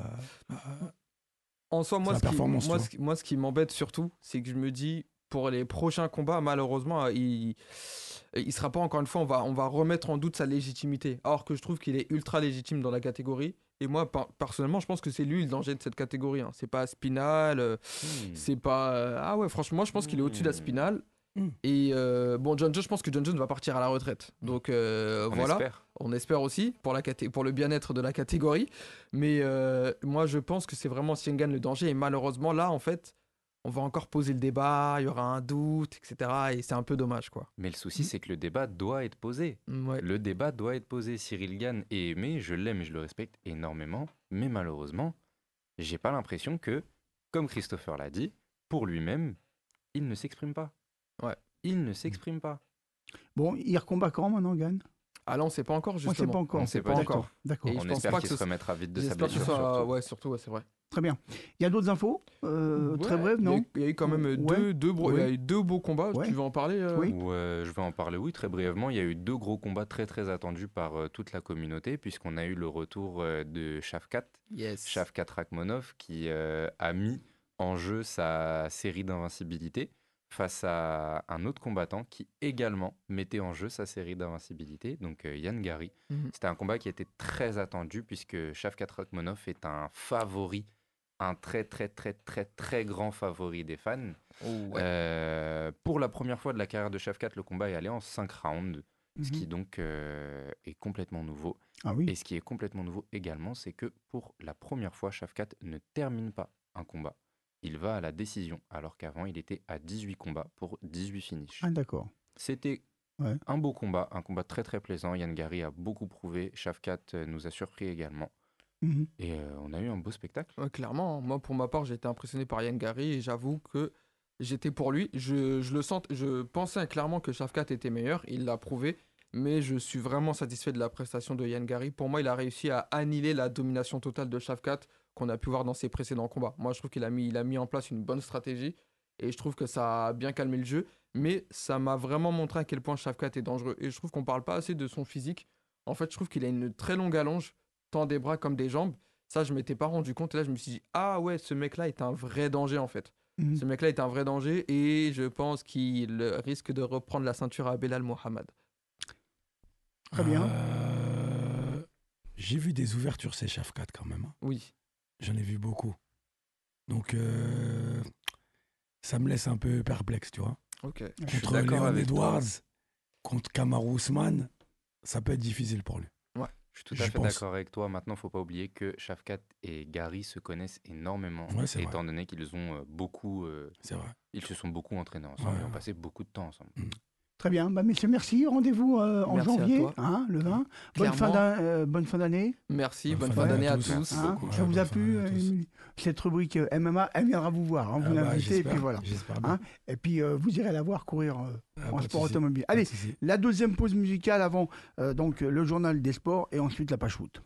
en soi, moi, ce qui m'embête surtout, c'est que je me dis, pour les prochains combats, malheureusement, il sera pas, encore une fois, on va remettre en doute sa légitimité. Alors que je trouve qu'il est ultra légitime dans la catégorie. Et moi, personnellement, je pense que c'est lui le danger de cette catégorie. Hein. C'est pas Spinal, c'est pas... Ah ouais, franchement, je pense qu'il est au-dessus de la Spinal. Et John Jones, je pense que John Jones va partir à la retraite. Donc on espère aussi pour le bien-être de la catégorie. Mais moi, je pense que c'est vraiment Cyril Gane le danger. Et malheureusement, là, en fait, on va encore poser le débat, il y aura un doute, etc. Et c'est un peu dommage, quoi. Mais le souci, c'est que le débat doit être posé. Ouais. Le débat doit être posé. Cyril Gane est aimé, je l'aime et je le respecte énormément. Mais malheureusement, j'ai pas l'impression que, comme Christopher l'a dit, pour lui-même, il ne s'exprime pas. Ouais. Il ne s'exprime pas. Bon, il recombat quand maintenant, Gane ? Ah là, on ne sait pas encore, justement. On ne sait pas encore. On sait pas encore. D'accord. On espère qu'il se remettra vite de sa blessure. Ouais, surtout, c'est vrai. Très bien. Il y a d'autres infos très brèves, non ? Il y a eu quand même deux beaux combats. Tu veux en parler Oui. Je vais en parler, oui, très brièvement. Il y a eu 2 gros combats très très attendus par toute la communauté, puisqu'on a eu le retour de Shavkat. Yes. Shavkat Rakhmonov qui a mis en jeu sa série d'invincibilité face à un autre combattant qui également mettait en jeu sa série d'invincibilité, donc Yann Gary. C'était un combat qui était très attendu, puisque Shavkat Rakhmonov est un favori, un très très très très très grand favori des fans. Pour la première fois de la carrière de Shavkat, le combat est allé en 5 rounds, ce qui donc est complètement nouveau. Ah oui. Et ce qui est complètement nouveau également, c'est que pour la première fois, Shavkat ne termine pas un combat. Il va à la décision, alors qu'avant, il était à 18 combats pour 18 finishes. Ah d'accord. C'était Ouais. Un beau combat, un combat très très plaisant. Yann Gary a beaucoup prouvé. Shafkat nous a surpris également. Et on a eu un beau spectacle. Ouais, clairement, moi pour ma part, j'ai été impressionné par Yann Gary et j'avoue que j'étais pour lui. Je pensais clairement que Shafkat était meilleur, il l'a prouvé, mais je suis vraiment satisfait de la prestation de Yann Gary. Pour moi, il a réussi à annihiler la domination totale de Shafkat qu'on a pu voir dans ses précédents combats. Moi, je trouve qu'il a mis en place une bonne stratégie et je trouve que ça a bien calmé le jeu, mais ça m'a vraiment montré à quel point Shafkat est dangereux. Et je trouve qu'on parle pas assez de son physique. En fait, je trouve qu'il a une très longue allonge, tant des bras comme des jambes. Ça, je m'étais pas rendu compte. Et là, je me suis dit, ah ouais, ce mec-là est un vrai danger, en fait. Ce mec-là est un vrai danger et je pense qu'il risque de reprendre la ceinture à Belal Mohamed. Très bien. J'ai vu des ouvertures chez Shafkat quand même. Hein. Oui. J'en ai vu beaucoup. Donc, ça me laisse un peu perplexe, tu vois. Ok. Contre Leon Edwards, contre Kamaru Usman, ça peut être difficile pour lui. Ouais. Je suis tout à fait d'accord avec toi. Maintenant, il ne faut pas oublier que Shafkat et Gary se connaissent énormément, étant donné qu'ils ont beaucoup... c'est vrai. Ils se sont beaucoup entraînés ensemble et ont passé beaucoup de temps ensemble. Très bien, messieurs, merci. Rendez-vous en janvier, le 20. Bonne fin d'année. Merci, bonne fin d'année à tous. Ça vous a plu cette rubrique MMA, elle viendra vous voir, vous l'invitez, et puis voilà. Et puis vous irez la voir courir en sport automobile. Allez, la deuxième pause musicale avant donc le journal des sports et ensuite la page foot.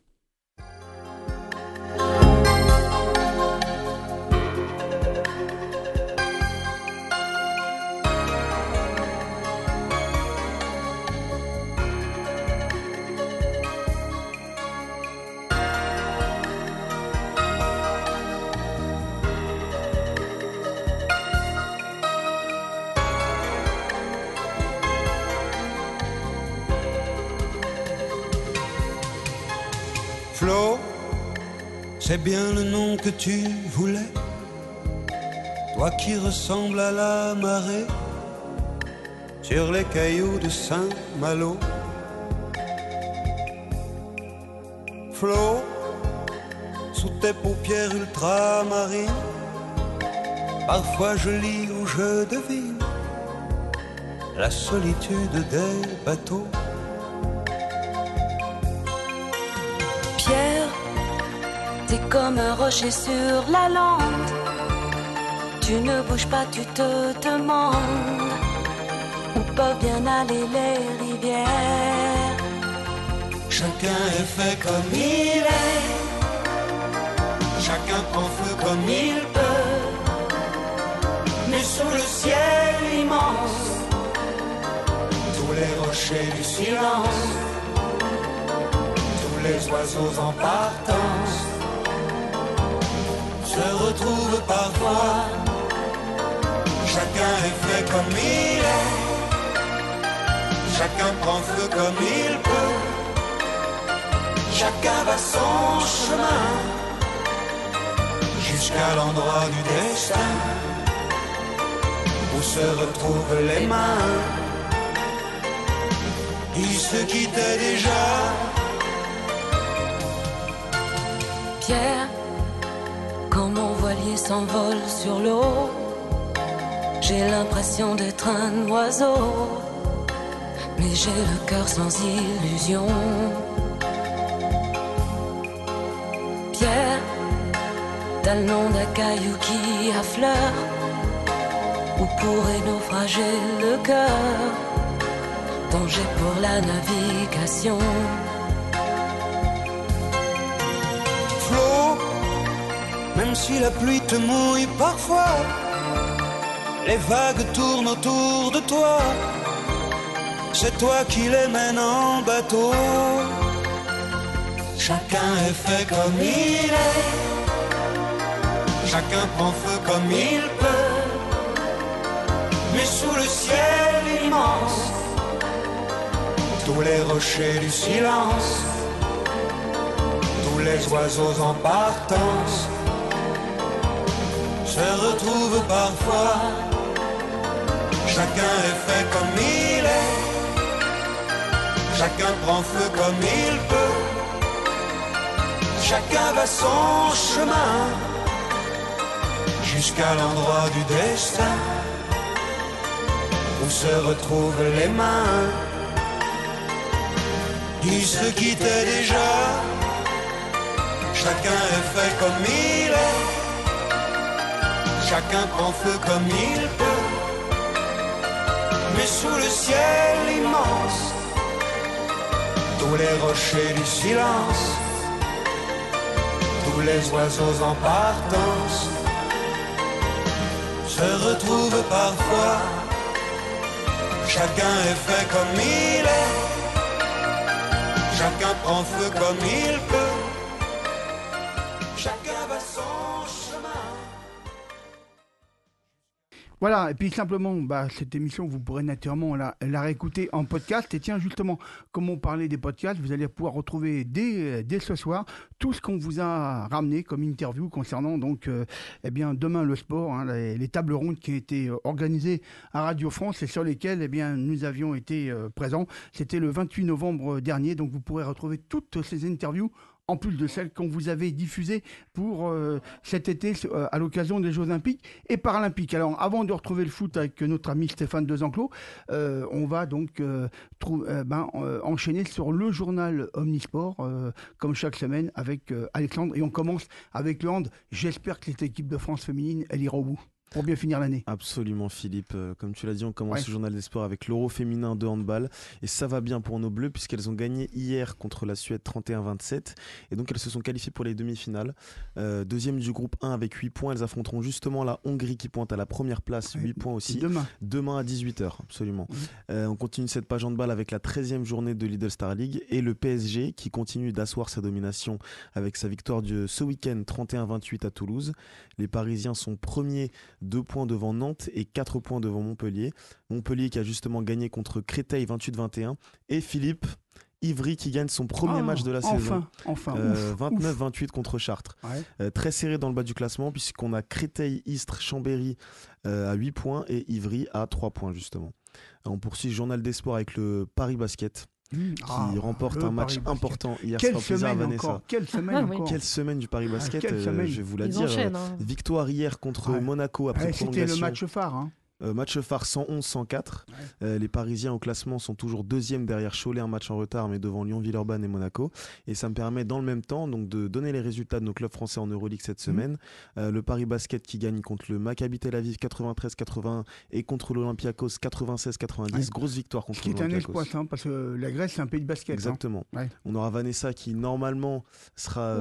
Flo, c'est bien le nom que tu voulais. Toi qui ressembles à la marée sur les cailloux de Saint-Malo. Flo, sous tes paupières ultramarines, parfois je lis ou je devine la solitude des bateaux. Pierre, t'es comme un rocher sur la lande. Tu ne bouges pas, tu te demandes où peuvent bien aller les rivières. Chacun est fait comme il est, chacun prend feu comme il peut. Mais sous le ciel immense, tous les rochers du silence, les oiseaux en partance se retrouvent parfois. Chacun est fait comme il est, chacun prend feu comme il peut. Chacun va son chemin jusqu'à l'endroit du destin où se retrouvent les mains. Ils se quittaient déjà. Pierre, quand mon voilier s'envole sur l'eau, j'ai l'impression d'être un oiseau, mais j'ai le cœur sans illusion. Pierre, t'as le nom d'un caillou qui affleure, où pourrait naufrager le cœur, danger pour la navigation. Même si la pluie te mouille parfois, les vagues tournent autour de toi. C'est toi qui les mènes en bateau. Chacun est fait comme il est, chacun prend feu comme il peut. Mais sous le ciel immense, tous les rochers du silence, tous les oiseaux en partance se retrouvent parfois. Chacun est fait comme il est, chacun prend feu comme il peut. Chacun va son chemin jusqu'à l'endroit du destin où se retrouvent les mains. Qui se quittait déjà, chacun est fait comme il est, chacun prend feu comme il peut, mais sous le ciel immense, tous les rochers du silence, tous les oiseaux en partance, se retrouvent parfois, chacun est fait comme il est, chacun prend feu comme il peut, chacun va son chemin. Voilà, et puis simplement, cette émission, vous pourrez naturellement la réécouter en podcast. Et tiens, justement, comme on parlait des podcasts, vous allez pouvoir retrouver dès ce soir tout ce qu'on vous a ramené comme interview concernant donc, demain le sport, hein, les tables rondes qui ont été organisées à Radio France et sur lesquelles nous avions été présents. C'était le 28 novembre dernier, donc vous pourrez retrouver toutes ces interviews en plus de celles qu'on vous avait diffusées pour cet été à l'occasion des Jeux Olympiques et Paralympiques. Alors, avant de retrouver le foot avec notre ami Stéphane Dezenclos, on va donc enchaîner sur le journal Omnisport, comme chaque semaine, avec Alexandre. Et on commence avec le hand. J'espère que cette équipe de France féminine, elle ira au bout pour bien finir l'année. Absolument, Philippe. Comme tu l'as dit, on commence le journal des sports avec l'Euro féminin de handball. Et ça va bien pour nos Bleus puisqu'elles ont gagné hier contre la Suède 31-27. Et donc, elles se sont qualifiées pour les demi-finales. Deuxième du groupe 1 avec 8 points. Elles affronteront justement la Hongrie qui pointe à la première place, 8 points aussi. Demain à 18h, absolument. On continue cette page handball avec la 13e journée de Lidl Star League et le PSG qui continue d'asseoir sa domination avec sa victoire ce week-end 31-28 à Toulouse. Les Parisiens sont premiers, 2 points devant Nantes et 4 points devant Montpellier. Montpellier qui a justement gagné contre Créteil 28-21. Et Philippe, Ivry qui gagne son premier match de la saison. 29-28 contre Chartres. Très serré dans le bas du classement puisqu'on a Créteil, Istres, Chambéry à 8 points et Ivry à 3 points justement. On poursuit le journal des sports avec le Paris Basket. Qui remporte un match important hier soir à Vanessa. Quelle semaine encore. Quelle semaine du Paris Basket, je vais vous la dire. Victoire hier contre Monaco après prolongation. C'était le match phare. Hein. Match phare 111-104. Les Parisiens au classement sont toujours deuxième derrière Cholet, un match en retard, mais devant Lyon, Villeurbanne et Monaco. Et ça me permet dans le même temps donc, de donner les résultats de nos clubs français en Euroleague cette semaine. Le Paris Basket qui gagne contre le Maccabi Tel Aviv 93-81 et contre l'Olympiakos 96-90. Grosse victoire contre l'Olympiakos. Qui est un exploit, parce que la Grèce, c'est un pays de basket. Exactement. On aura Vanessa qui normalement sera...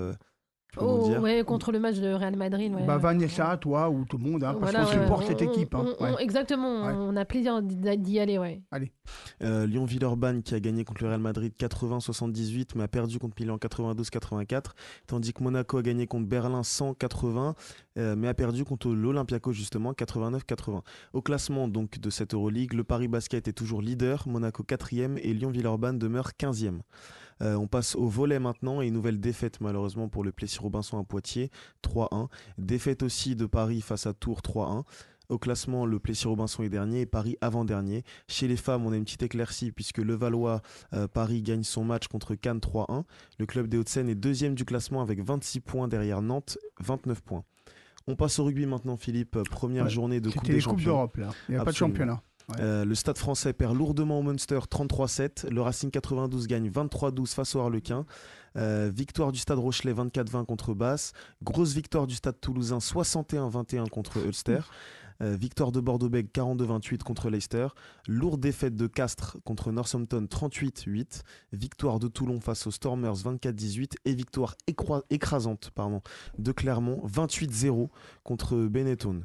contre le match de Real Madrid. Vanessa, toi ou tout le monde, parce qu'on supporte cette équipe. Exactement, on a plaisir d'y aller. Allez. Lyon-Villeurbanne qui a gagné contre le Real Madrid 80-78, mais a perdu contre Milan 92-84, tandis que Monaco a gagné contre Berlin 100-80, mais a perdu contre l'Olympiakos justement 89-80. Au classement donc de cette Euroleague, le Paris Basket est toujours leader, Monaco 4e et Lyon-Villeurbanne demeure 15e. On passe au volley maintenant et une nouvelle défaite malheureusement pour le Plessis-Robinson à Poitiers 3-1. Défaite aussi de Paris face à Tours 3-1. Au classement, le Plessis-Robinson est dernier et Paris avant-dernier. Chez les femmes, on a une petite éclaircie puisque Levallois Paris gagne son match contre Cannes 3-1. Le club des Hauts-de-Seine est deuxième du classement avec 26 points derrière Nantes, 29 points. On passe au rugby maintenant, Philippe. Première journée de Coupe des Champions. C'était les Coupes d'Europe, là. Il n'y a pas de championnat. Le Stade français perd lourdement au Munster 33-7. Le Racing 92 gagne 23-12 face au Harlequin. Victoire du Stade Rochelet 24-20 contre Basse. Grosse victoire du Stade Toulousain 61-21 contre Ulster. Victoire de Bordeaux-Bègles 42-28 contre Leicester. Lourde défaite de Castres contre Northampton 38-8. Victoire de Toulon face aux Stormers 24-18 et victoire écrasante de Clermont 28-0 contre Benetton.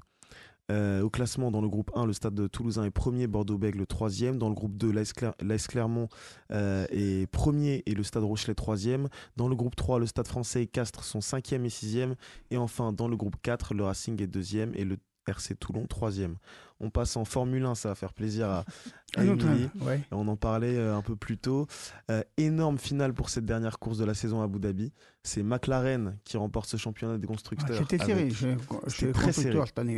Au classement, dans le groupe 1, le Stade de Toulousain est premier, Bordeaux-Bègles 3e. Dans le groupe 2, l'AS Clermont est premier et le Stade Rochelet 3e. Dans le groupe 3, le Stade français et Castres sont 5e et 6e. Et enfin, dans le groupe 4, le Racing est 2e et le RC Toulon 3e. On passe en Formule 1, ça va faire plaisir à Émilie. On en parlait un peu plus tôt. Énorme finale pour cette dernière course de la saison à Abu Dhabi. C'est McLaren qui remporte ce championnat des constructeurs. C'était serré. C'était très serré. Cette année,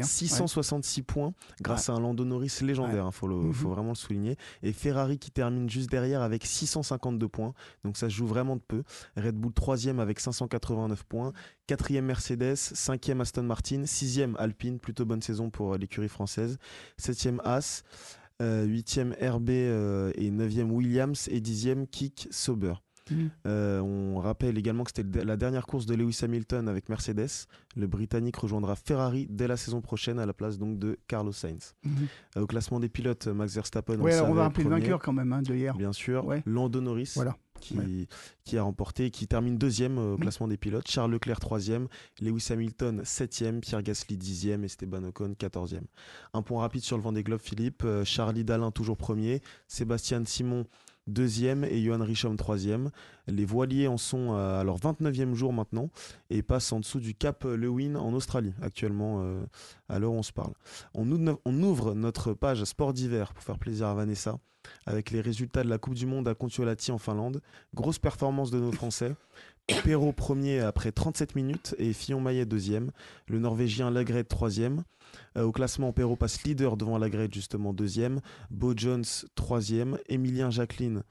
666 points grâce à un Lando Norris légendaire, faut vraiment le souligner. Et Ferrari qui termine juste derrière avec 652 points. Donc ça se joue vraiment de peu. Red Bull 3e avec 589 points. 4e Mercedes, 5e Aston Martin, 6e Alpine, plutôt bonne saison pour l'écurie française. 7e As. 8e RB et 9e Williams et 10e Kick Sauber. On rappelle également que c'était la dernière course de Lewis Hamilton avec Mercedes. Le Britannique rejoindra Ferrari dès la saison prochaine à la place donc de Carlos Sainz. Au classement des pilotes, Max Verstappen. On va rappeler le vainqueur quand même de hier. Bien sûr, Lando Norris. Voilà. Qui a remporté, qui termine 2e au classement des pilotes. Charles Leclerc 3e, Lewis Hamilton 7e, Pierre Gasly 10e et Esteban Ocon 14e. Un point rapide sur le Vendée Globe, Philippe. Charlie Dalin toujours premier, Sébastien Simon 2e et Johan Richomme 3e. Les voiliers en sont à leur 29e jour maintenant et passent en dessous du cap Lewin en Australie actuellement à l'heure où on se parle. On ouvre notre page sport d'hiver pour faire plaisir à Vanessa avec les résultats de la Coupe du Monde à Kontiolahti en Finlande. Grosse performance de nos Français. Perrault premier après 37 minutes et Fillon-Maillet 2e. Le Norvégien Lagrede 3e. Au classement, Perrault passe leader devant Lagrede justement 2e. Beau Jones 3e. Emilien Jacquelin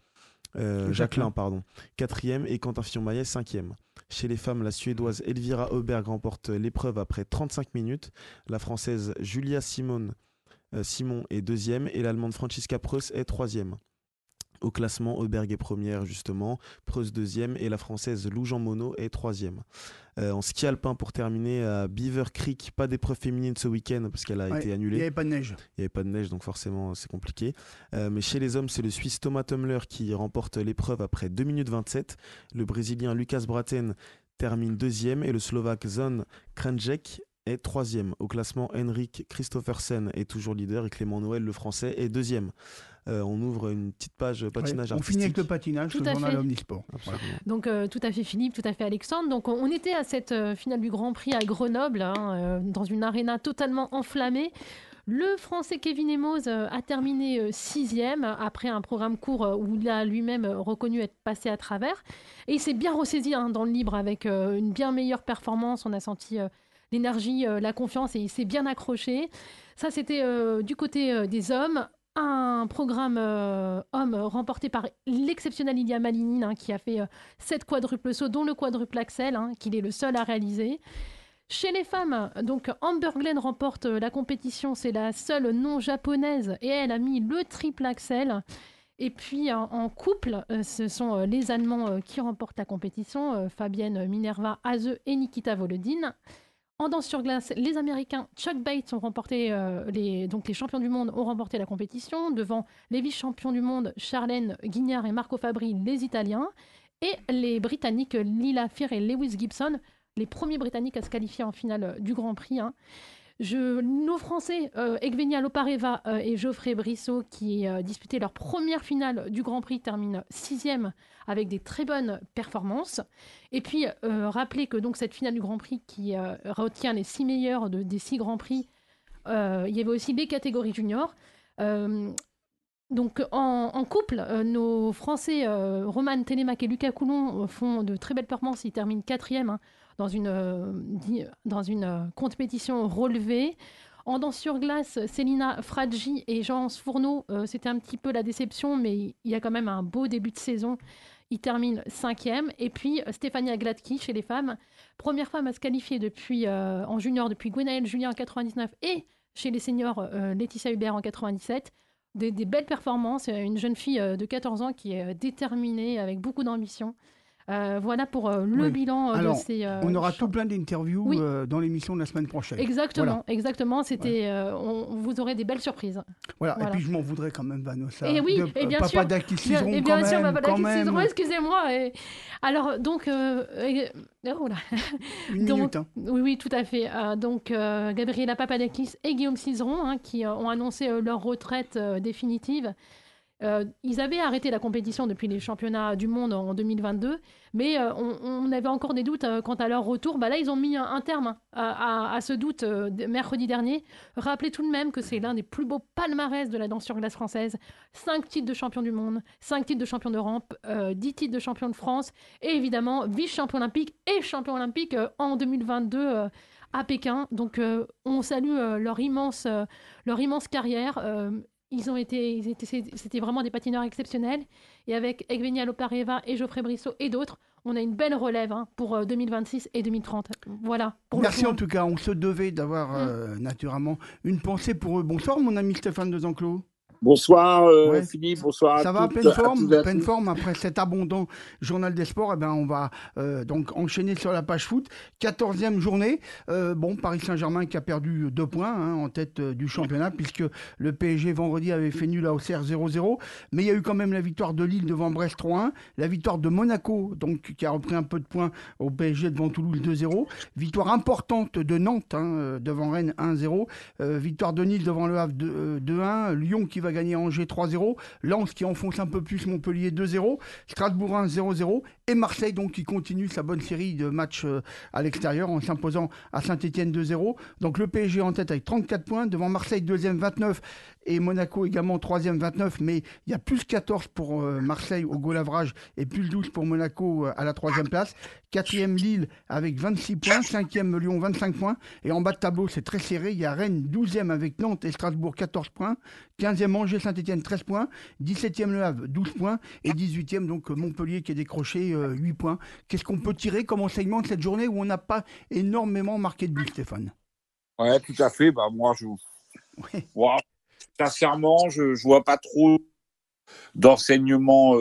4e et Quentin Fillon-Maillet 5e. Chez les femmes, la Suédoise Elvira Öberg remporte l'épreuve après 35 minutes. La Française Julia Simon est 2e et l'Allemande Franziska Preuss est 3e. Au classement, Öberg est première justement, Preuss 2e et la Française Lou Jean Monod est 3e. En ski alpin pour terminer, à Beaver Creek, pas d'épreuve féminine ce week-end parce qu'elle a été annulée. Il n'y avait pas de neige. Il n'y avait pas de neige donc forcément c'est compliqué. Mais chez les hommes, c'est le Suisse Thomas Tummler qui remporte l'épreuve après 2 minutes 27. Le Brésilien Lucas Braten termine 2e et le Slovaque Zon Kranjek est 3e. Au classement, Henrik Christophersen est toujours leader et Clément Noël, le français, est 2e. On ouvre une petite page patinage artistique. On finit avec le patinage, le journal Omnisport. Voilà. Donc tout à fait Philippe, tout à fait Alexandre. Donc on était à cette finale du Grand Prix à Grenoble, dans une aréna totalement enflammée. Le Français Kevin Emos a terminé 6e après un programme court où il a lui-même reconnu être passé à travers. Et il s'est bien ressaisi dans le libre avec une bien meilleure performance. On a senti l'énergie, la confiance et il s'est bien accroché. Ça, c'était du côté des hommes. Un programme homme remporté par l'exceptionnel Ilia Malinin qui a fait 7 quadruples sauts, dont le quadruple axel, qu'il est le seul à réaliser. Chez les femmes, donc Amber Glenn remporte la compétition, c'est la seule non japonaise et elle a mis le triple axel. Et puis en couple, ce sont les Allemands qui remportent la compétition, Fabienne Minerva Hase et Nikita Volodine. En danse sur glace, les Américains Chuck Bates ont remporté, les champions du monde ont remporté la compétition devant les vice-champions du monde Charlène Guignard et Marco Fabri, les Italiens, et les Britanniques Lila Fear et Lewis Gibson, les premiers Britanniques à se qualifier en finale du Grand Prix. Nos Français, Egvenia Lopareva et Geoffrey Brissot, qui disputaient leur première finale du Grand Prix, terminent 6e avec des très bonnes performances. Et puis, rappelez que donc, cette finale du Grand Prix qui retient les 6 meilleurs des 6 Grands Prix, il y avait aussi les catégories juniors. Donc en couple, nos Français Roman Télémac et Lucas Coulon font de très belles performances. Ils terminent 4e dans une compétition relevée. En danse sur glace, Célina Fraggi et Jean Fourneau, c'était un petit peu la déception, mais il y a quand même un beau début de saison. Ils terminent 5e. Et puis Stéphania Gladki chez les femmes, première femme à se qualifier en junior depuis Gwenaëlle Julien en 99 et chez les seniors Laetitia Hubert en 97. Des belles performances, une jeune fille de 14 ans qui est déterminée avec beaucoup d'ambition. Voilà pour le bilan de ces... on aura tout plein d'interviews dans l'émission de la semaine prochaine. Exactement, exactement. C'était, vous aurez des belles surprises. Voilà. Et puis je m'en voudrais quand même, Vanessa. Et oui, et bien sûr. Papa d'Aki Cizeron, et bien sûr, Papa d'Aki Cizeron, excusez-moi. Alors, donc... minute. Oui, tout à fait. Donc, Gabriela Papadakis et Guillaume Cizeron, qui ont annoncé leur retraite définitive. Ils avaient arrêté la compétition depuis les championnats du monde en 2022, mais on avait encore des doutes quant à leur retour. Là, ils ont mis un terme à ce doute mercredi dernier. Rappelez tout de même que c'est l'un des plus beaux palmarès de la danse sur glace française. 5 titres de champion du monde, 5 titres de champion d'Europe, 10 titres de champion de France, et évidemment vice-champion olympique et champion olympique en 2022 à Pékin. Donc on salue leur immense carrière. C'était vraiment des patineurs exceptionnels. Et avec Egvenia Lopareva et Geoffrey Brissot et d'autres, on a une belle relève pour 2026 et 2030. Voilà. Merci en tout cas. On se devait d'avoir naturellement une pensée pour eux. Bonsoir mon ami Stéphane Dezenclos. Bonsoir Ouais. Philippe, bonsoir à Ça va, toutes, pleine forme après cet abondant journal des sports. Eh ben, on va donc enchaîner sur la page foot. 14e journée. Paris Saint-Germain qui a perdu 2 points en tête du championnat puisque le PSG vendredi avait fait nul à Auxerre 0-0. Mais il y a eu quand même la victoire de Lille devant Brest 3-1. La victoire de Monaco donc, qui a repris un peu de points au PSG devant Toulouse 2-0. Victoire importante de Nantes devant Rennes 1-0. Victoire de Nice devant Le Havre 2-1. Lyon qui va gagner Angers 3-0. Lens qui enfonce un peu plus Montpellier 2-0, Strasbourg 1-0-0 et Marseille donc qui continue sa bonne série de matchs à l'extérieur en s'imposant à Saint-Etienne 2-0. Donc le PSG en tête avec 34 points, devant Marseille 2e 29 et Monaco également 3e 29, mais il y a plus 14 pour Marseille au goal average et plus 12 pour Monaco à la 3e place. 4e Lille avec 26 points, 5e Lyon 25 points et en bas de tableau c'est très serré, il y a Rennes 12e avec Nantes et Strasbourg 14 points, 15e Angers Saint-Etienne 13 points, 17e Le Havre 12 points et 18e donc Montpellier qui a décroché 8 points. Qu'est-ce qu'on peut tirer comme enseignement de cette journée où on n'a pas énormément marqué de but, Stéphane? Ouais, tout à fait. Moi, sincèrement, je vois pas trop d'enseignements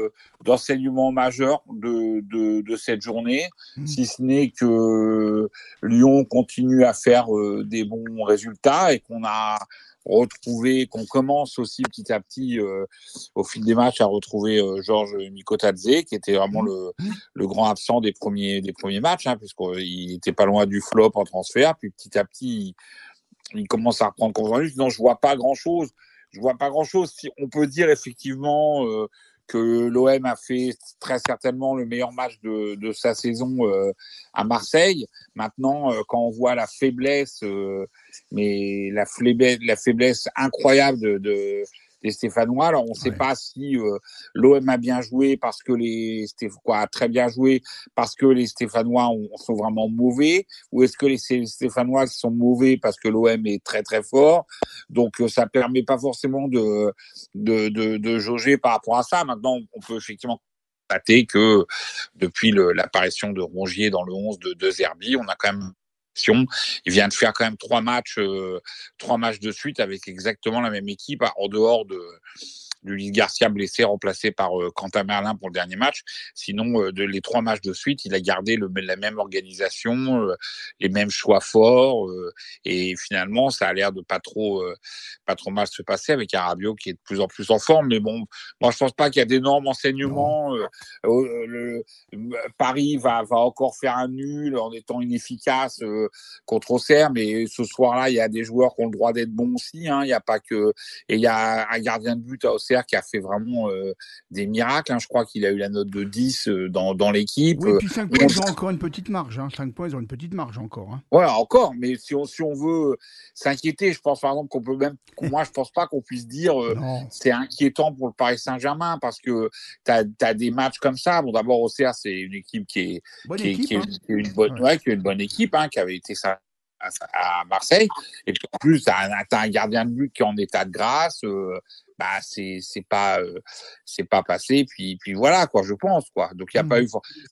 majeurs de cette journée, si ce n'est que Lyon continue à faire des bons résultats et qu'on commence aussi petit à petit au fil des matchs à retrouver Georges Mikotadze qui était vraiment le grand absent des premiers matchs, puisqu'il n'était pas loin du flop en transfert, puis petit à petit il commence à reprendre confiance. Sinon je vois pas grand chose. Si on peut dire effectivement que l'OM a fait très certainement le meilleur match de sa saison à Marseille. Maintenant, quand on voit la faiblesse, la faiblesse incroyable des Stéphanois, alors on ne sait pas si l'OM a bien joué parce que a très bien joué parce que les Stéphanois sont vraiment mauvais, ou est-ce que les Stéphanois sont mauvais parce que l'OM est très très fort. Donc ça permet pas forcément de jauger par rapport à ça. Maintenant, on peut effectivement constater que depuis l'apparition de Rongier dans le 11 de Zerbi, on a quand même il vient de faire quand même 3 matchs de suite avec exactement la même équipe, en dehors de Luis Garcia blessé, remplacé par Quentin Merlin pour le dernier match. Sinon, les 3 matchs de suite, il a gardé la même organisation, les mêmes choix forts, et finalement, ça a l'air de pas trop mal se passer avec un Rabiot qui est de plus en plus en forme. Mais bon, moi, je pense pas qu'il y a d'énormes enseignements. Paris va encore faire un nul en étant inefficace contre Auxerre, mais ce soir-là, il y a des joueurs qui ont le droit d'être bons aussi. Il y a pas que, et il y a un gardien de but à Auxerre qui a fait vraiment des miracles. Je crois qu'il a eu la note de 10 dans l'équipe. Oui, et puis 5 points, ils ont encore une petite marge. 5 points, ils ont une petite marge encore. Voilà, encore. Mais si on veut s'inquiéter, je pense par exemple moi je pense pas qu'on puisse dire c'est inquiétant pour le Paris Saint-Germain, parce que t'as des matchs comme ça. Bon, d'abord Auxerre, c'est une équipe qui est une bonne équipe, qui avait été ça à Marseille, et puis en plus t'as un gardien de but qui est en état de grâce. C'est pas passé, puis voilà quoi, je pense quoi. Donc il y a pas eu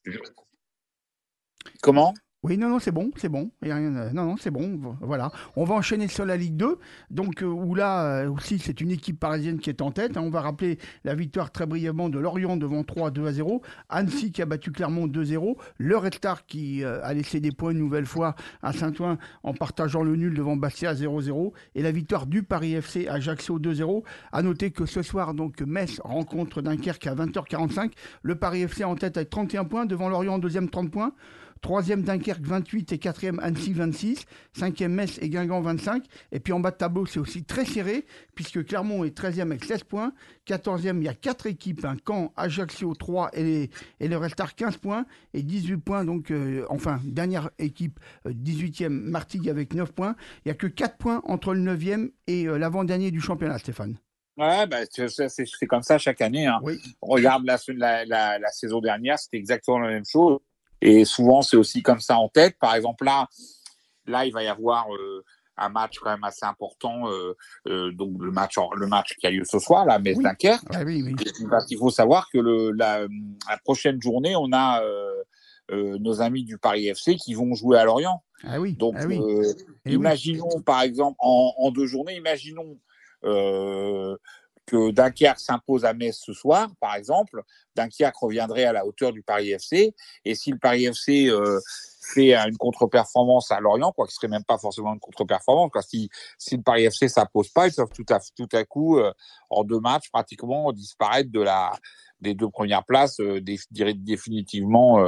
comment. Oui, non, c'est bon. Il y a rien, non, c'est bon. Voilà. On va enchaîner sur la Ligue 2. Donc, où là aussi, c'est une équipe parisienne qui est en tête. On va rappeler la victoire très brièvement de Lorient devant 3-2-0. Annecy qui a battu Clermont 2-0. Le Red Star qui a laissé des points une nouvelle fois à Saint-Ouen en partageant le nul devant Bastia 0-0. Et la victoire du Paris FC à Ajaccio 2-0. À noter que ce soir, donc, Metz rencontre Dunkerque à 20h45. Le Paris FC en tête avec 31 points. Devant Lorient, deuxième 30 points. 3e Dunkerque 28 et 4e Annecy 26, 5e Metz et Guingamp 25. Et puis en bas de tableau, c'est aussi très serré, puisque Clermont est 13e avec 16 points. 14e, il y a 4 équipes, Caen, Ajaccio 3 et le Red Star 15 points. Et 18 points, donc, dernière équipe, 18e Martigues avec 9 points. Il n'y a que 4 points entre le 9e et l'avant-dernier du championnat, Stéphane. Ouais, c'est comme ça chaque année. Oui. On regarde la saison dernière, c'était exactement la même chose. Et souvent, c'est aussi comme ça en tête. Par exemple, là, il va y avoir un match quand même assez important. Donc, le match qui a lieu ce soir, là, Metz-Dunkerque. Oui. Parce qu'il faut savoir que la prochaine journée, on a nos amis du Paris FC qui vont jouer à Lorient. Donc, imaginons, par exemple, en 2 journées, imaginons que Dunkerque s'impose à Metz ce soir, par exemple, Dunkerque reviendrait à la hauteur du Paris FC. Et si le Paris FC fait une contre-performance à Lorient, quoi, qui serait même pas forcément une contre-performance, quoi. Si le Paris FC s'impose pas, ils peuvent tout à coup, en 2 matchs, pratiquement disparaître des 2 premières places, définitivement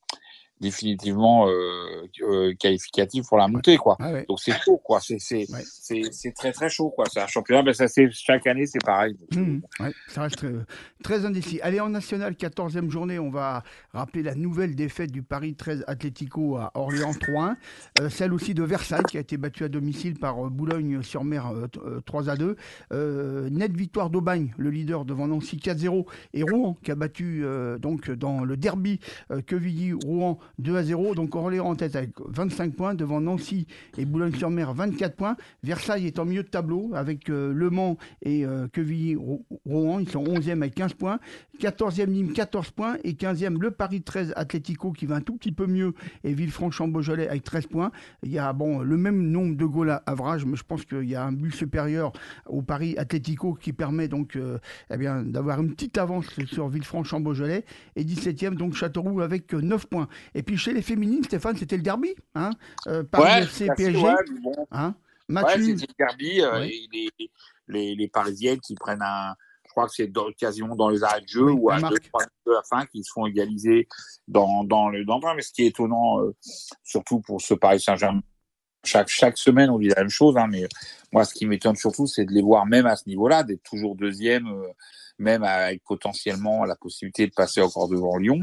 qualificatif pour la montée, quoi. Ouais. Donc c'est chaud, quoi. C'est très très chaud, quoi. C'est un championnat, mais ça c'est chaque année c'est pareil. Ouais, ça reste très indécis. Allez, en national, 14e journée, on va rappeler la nouvelle défaite du Paris 13 Atlético à Orléans 3-1, celle aussi de Versailles qui a été battue à domicile par Boulogne-sur-Mer 3-2. Nette victoire d'Aubagne, le leader devant Nancy 4-0, et Rouen qui a battu donc dans le derby Quevilly-Rouen 2-0, donc Orléans en tête avec 25 points, devant Nancy et Boulogne-sur-Mer 24 points. Versailles est en milieu de tableau avec Le Mans et Quevilly-Rouen, ils sont 11e avec 15 points. 14e Nîmes 14 points et 15e le Paris 13 Atlético qui va un tout petit peu mieux et Villefranche-en-Beaujolais avec 13 points. Il y a le même nombre de goals à average, mais je pense qu'il y a un but supérieur au Paris Atlético qui permet donc d'avoir une petite avance sur Villefranche-en-Beaujolais, et 17e donc Châteauroux avec 9 points. Et puis chez les féminines, Stéphane, c'était le derby, hein, Paris FC PSG, bon. Hein, c'était le derby, et les Parisiennes qui prennent je crois que c'est quasiment dans les arrêts de jeu ou à 2-3 de la fin qui se font égaliser dans le temps. Mais ce qui est étonnant, surtout pour ce Paris Saint-Germain, chaque semaine on dit la même chose, hein, mais moi ce qui m'étonne surtout c'est de les voir même à ce niveau-là, d'être toujours deuxième, même avec potentiellement la possibilité de passer encore devant Lyon.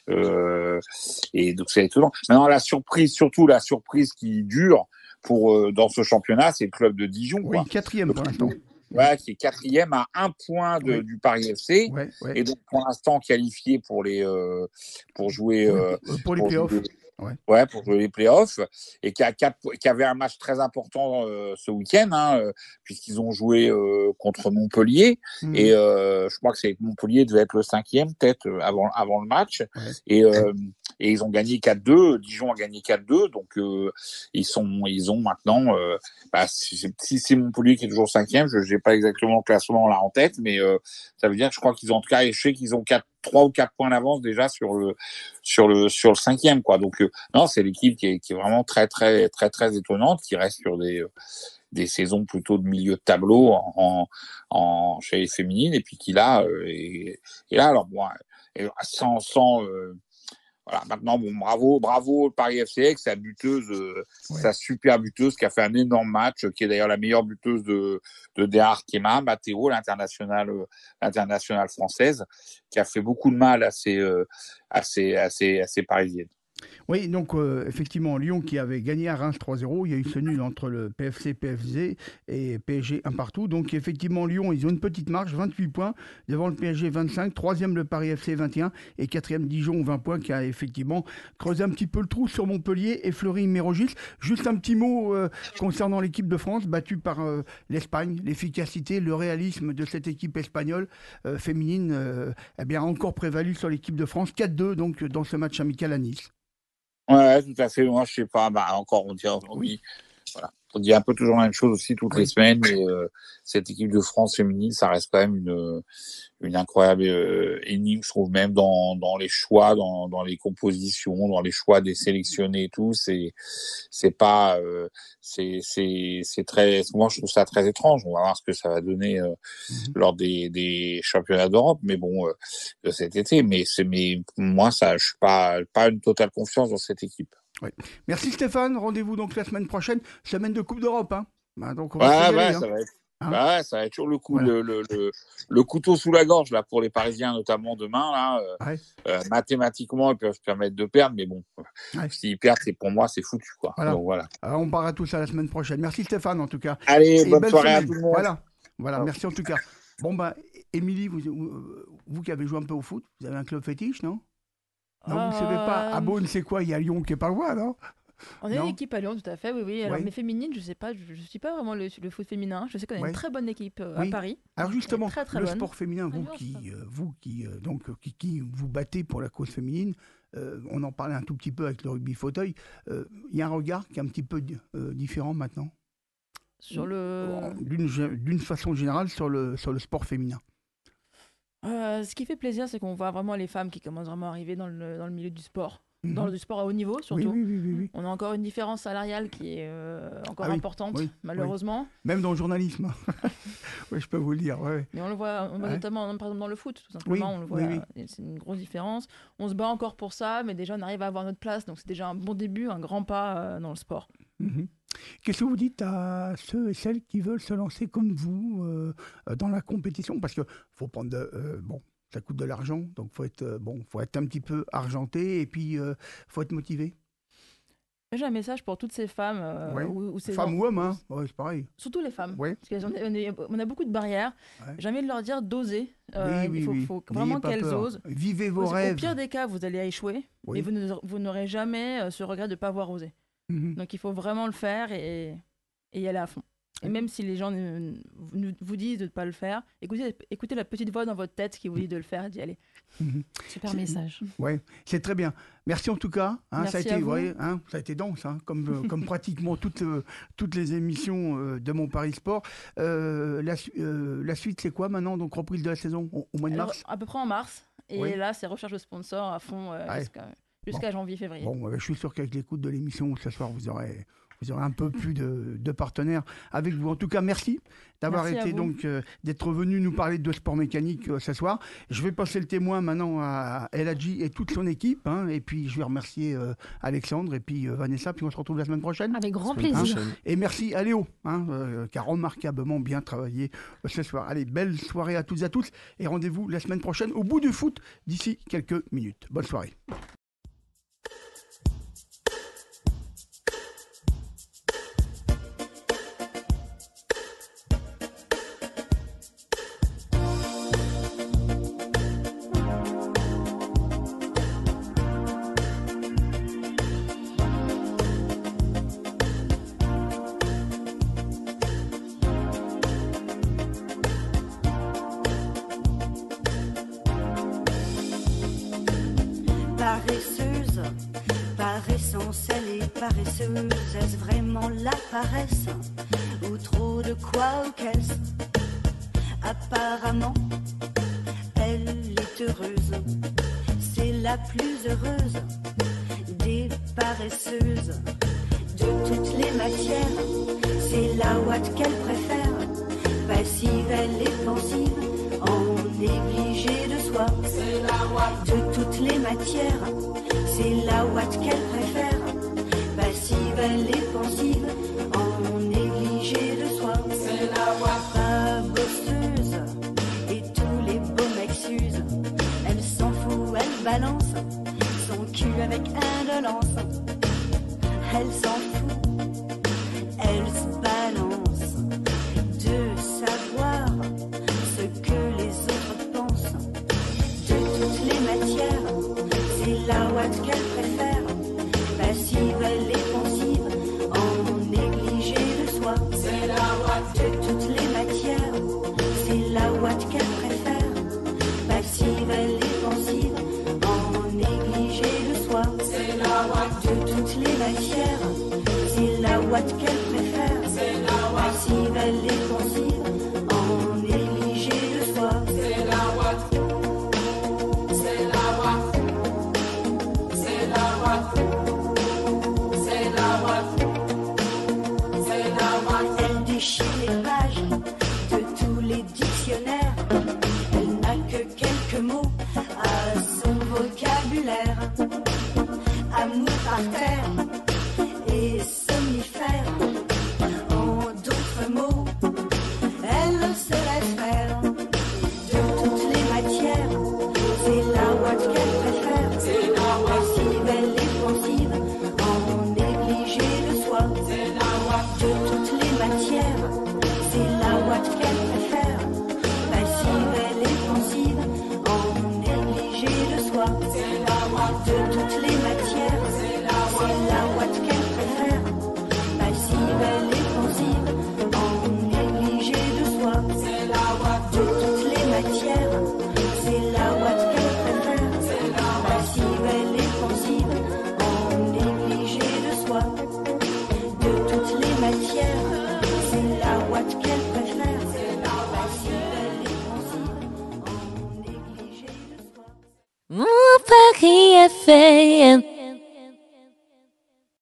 Et donc c'est étonnant. Maintenant la surprise qui dure dans ce championnat, c'est le club de Dijon. Oui, 4e pour l'instant. Ouais, qui est 4e à 1 point du Paris FC, et donc pour l'instant qualifié pour jouer pour les playoffs. Pour jouer les playoffs, et qui avait un match très important ce week-end, hein, puisqu'ils ont joué contre Montpellier, et je crois que c'est Montpellier devait être le 5e peut-être avant le match, et ils ont gagné 4-2. Dijon a gagné 4-2, donc ils ont maintenant, si c'est Montpellier qui est toujours 5e, je n'ai pas exactement le classement là en tête, mais ça veut dire que je crois qu'ils ont en tout cas échoué, qu'ils ont 3 ou 4 points d'avance déjà sur le 5e, quoi. Donc non, c'est l'équipe qui est vraiment très très très très étonnante, qui reste sur des saisons plutôt de milieu de tableau chez les féminines, et puis qui là alors bon, voilà, maintenant, bravo le Paris FC avec sa buteuse, sa super buteuse qui a fait un énorme match, qui est d'ailleurs la meilleure buteuse de De Arkema, Matteo, l'internationale française, qui a fait beaucoup de mal à ces Parisiennes. Oui, donc effectivement, Lyon qui avait gagné à Reims 3-0, il y a eu ce nul entre le PFC, PSG et PSG 1 partout. Donc effectivement, Lyon, ils ont une petite marge, 28 points, devant le PSG 25, 3e le Paris FC 21 et 4e Dijon 20 points, qui a effectivement creusé un petit peu le trou sur Montpellier et Fleury-Mérogis. Juste un petit mot concernant l'équipe de France, battue par l'Espagne, l'efficacité, le réalisme de cette équipe espagnole féminine, a encore prévalu sur l'équipe de France, 4-2 donc dans ce match amical à Nice. Ouais, tout à fait. Moi, je sais pas. Encore, on dit aujourd'hui, voilà. On dit un peu toujours la même chose aussi toutes les semaines. Mais cette équipe de France féminine, ça reste quand même une incroyable énigme, je trouve, même dans les choix, dans les compositions, dans les choix des sélectionnés et tout. C'est pas, c'est très. Moi, je trouve ça très étrange. On va voir ce que ça va donner lors des championnats d'Europe. Mais bon, cet été. Mais moi, je suis pas une totale confiance dans cette équipe. Oui. Merci Stéphane, rendez-vous donc la semaine prochaine, semaine de Coupe d'Europe. Hein. Donc on va ça va être. Ça va être toujours le coup, le couteau sous la gorge là pour les Parisiens, notamment demain là. Mathématiquement, ils peuvent se permettre de perdre, mais bon, s'ils perdent, pour moi, c'est foutu, quoi. Voilà. Donc, voilà. Alors, on parlera tout ça la semaine prochaine. Merci Stéphane en tout cas. Allez, bonne soirée à tout le monde. Voilà, merci en tout cas. Bon Émilie, vous qui avez joué un peu au foot, vous avez un club fétiche, non? Non, vous ne savez pas. À Beaune, c'est quoi? Il y a Lyon qui est pas loin, non? On a une équipe à Lyon, tout à fait, oui. Alors, mais féminine, je sais pas, je suis pas vraiment le foot féminin. Je sais qu'on a une très bonne équipe à Paris. Alors justement, très, très le bonne. sport féminin, vous qui vous battez pour la cause féminine, on en parlait un tout petit peu avec le rugby fauteuil. Il y a un regard qui est un petit peu différent maintenant. D'une façon générale sur le sport féminin. Ce qui fait plaisir, c'est qu'on voit vraiment les femmes qui commencent vraiment à arriver dans le milieu du sport. Dans le sport à haut niveau, surtout. Oui. On a encore une différence salariale qui est encore importante, malheureusement. Même dans le journalisme. Oui, je peux vous le dire. Ouais. Mais on le voit notamment, par exemple, dans le foot, tout simplement. On le voit, c'est une grosse différence. On se bat encore pour ça, mais déjà, on arrive à avoir notre place. Donc, c'est déjà un bon début, un grand pas dans le sport. Qu'est-ce que vous dites à ceux et celles qui veulent se lancer comme vous dans la compétition? Parce qu'il faut prendre ça coûte de l'argent, donc faut être un petit peu argenté et puis faut être motivé. J'ai un message pour toutes ces femmes. Femmes ou hommes, hein. C'est pareil. Surtout les femmes. Parce qu'on a beaucoup de barrières. J'ai envie de leur dire d'oser. Il faut vraiment qu'elles osent. Vivez vos rêves. Au pire des cas, vous allez échouer, mais vous n'aurez jamais ce regret de ne pas avoir osé. Donc il faut vraiment le faire et y aller à fond. Et même si les gens vous disent de ne pas le faire, écoutez la petite voix dans votre tête qui vous dit de le faire et d'y aller. Super message. Ouais, c'est très bien. Merci en tout cas. Merci ça a été dense, comme pratiquement toutes les émissions de Mon Paris Sport. La suite, c'est quoi maintenant? Donc reprise de la saison au mois de mars? À peu près en mars. Et là, c'est recherche de sponsors à fond jusqu'à janvier-février. Je suis sûr qu'avec l'écoute de l'émission ce soir, vous aurez un peu plus de partenaires avec vous. En tout cas, merci d'avoir d'être venu nous parler de sport mécanique ce soir. Je vais passer le témoin maintenant à El Hadji et toute son équipe. Et puis, je vais remercier Alexandre et puis Vanessa. Puis on se retrouve la semaine prochaine. Avec grand plaisir. Et merci à Léo, qui a remarquablement bien travaillé ce soir. Allez, belle soirée à toutes et à tous. Et rendez-vous la semaine prochaine au bout du foot d'ici quelques minutes. Bonne soirée. Paresseuse, par essence elle est paresseuse. Est-ce vraiment la paresse ou trop de quoi ou qu'est-ce? Apparemment, elle est heureuse. C'est la plus heureuse des paresseuses. De toutes les matières, c'est la ouate qu'elle préfère. Passive, elle est pensive, en négligé de soi. C'est la ouate. De toutes les matières, c'est la ouate qu'elle préfère. Passive, elle est pensive, en négligé de soi. C'est la ouate. Pas bosseuse, et tous les beaux mecs s'usent. Elle s'en fout, elle balance son cul avec indolence. Elle s'en fout, elle se balance de savoir ce que les autres pensent. De toutes les matières, c'est la ouate qu'elle préfère. Passive, elle est pensive, en négligé de soi. C'est la ouate. De toutes les matières, c'est la ouate qu'elle préfère. Passive, elle est pensive, en négligé de soi. C'est la ouate. De toutes les matières, c'est la ouate qu'elle préfère. C'est la ouate. Passive, elle est pensive, en négligé de soi. C'est la ouate. C'est la ouate. C'est la ouate. C'est la ouate. C'est la ouate. Elle déchire les pages de tous les dictionnaires. Elle n'a que quelques mots à son vocabulaire. Amour par terre et somnifère. En d'autres mots, elle se laisse faire. De toutes les matières, c'est la ouate qu'elle préfère. C'est la ouate. Passive, elle est pensive, en négligé de soi. C'est la ouate. De toutes les matières, c'est la ouate qu'elle préfère. Passive, elle est pensive, en négligé de soi. C'est la ouate. De toutes les matières, c'est la ouate qu'elle préfère. Passive, elle est pensive, en négligé de soi. C'est la ouate. De toutes les matières, c'est la ouate qu'elle préfère. C'est la ouate. Passive, elle est pensive, en négligé de soi. De toutes les matières, c'est cafe and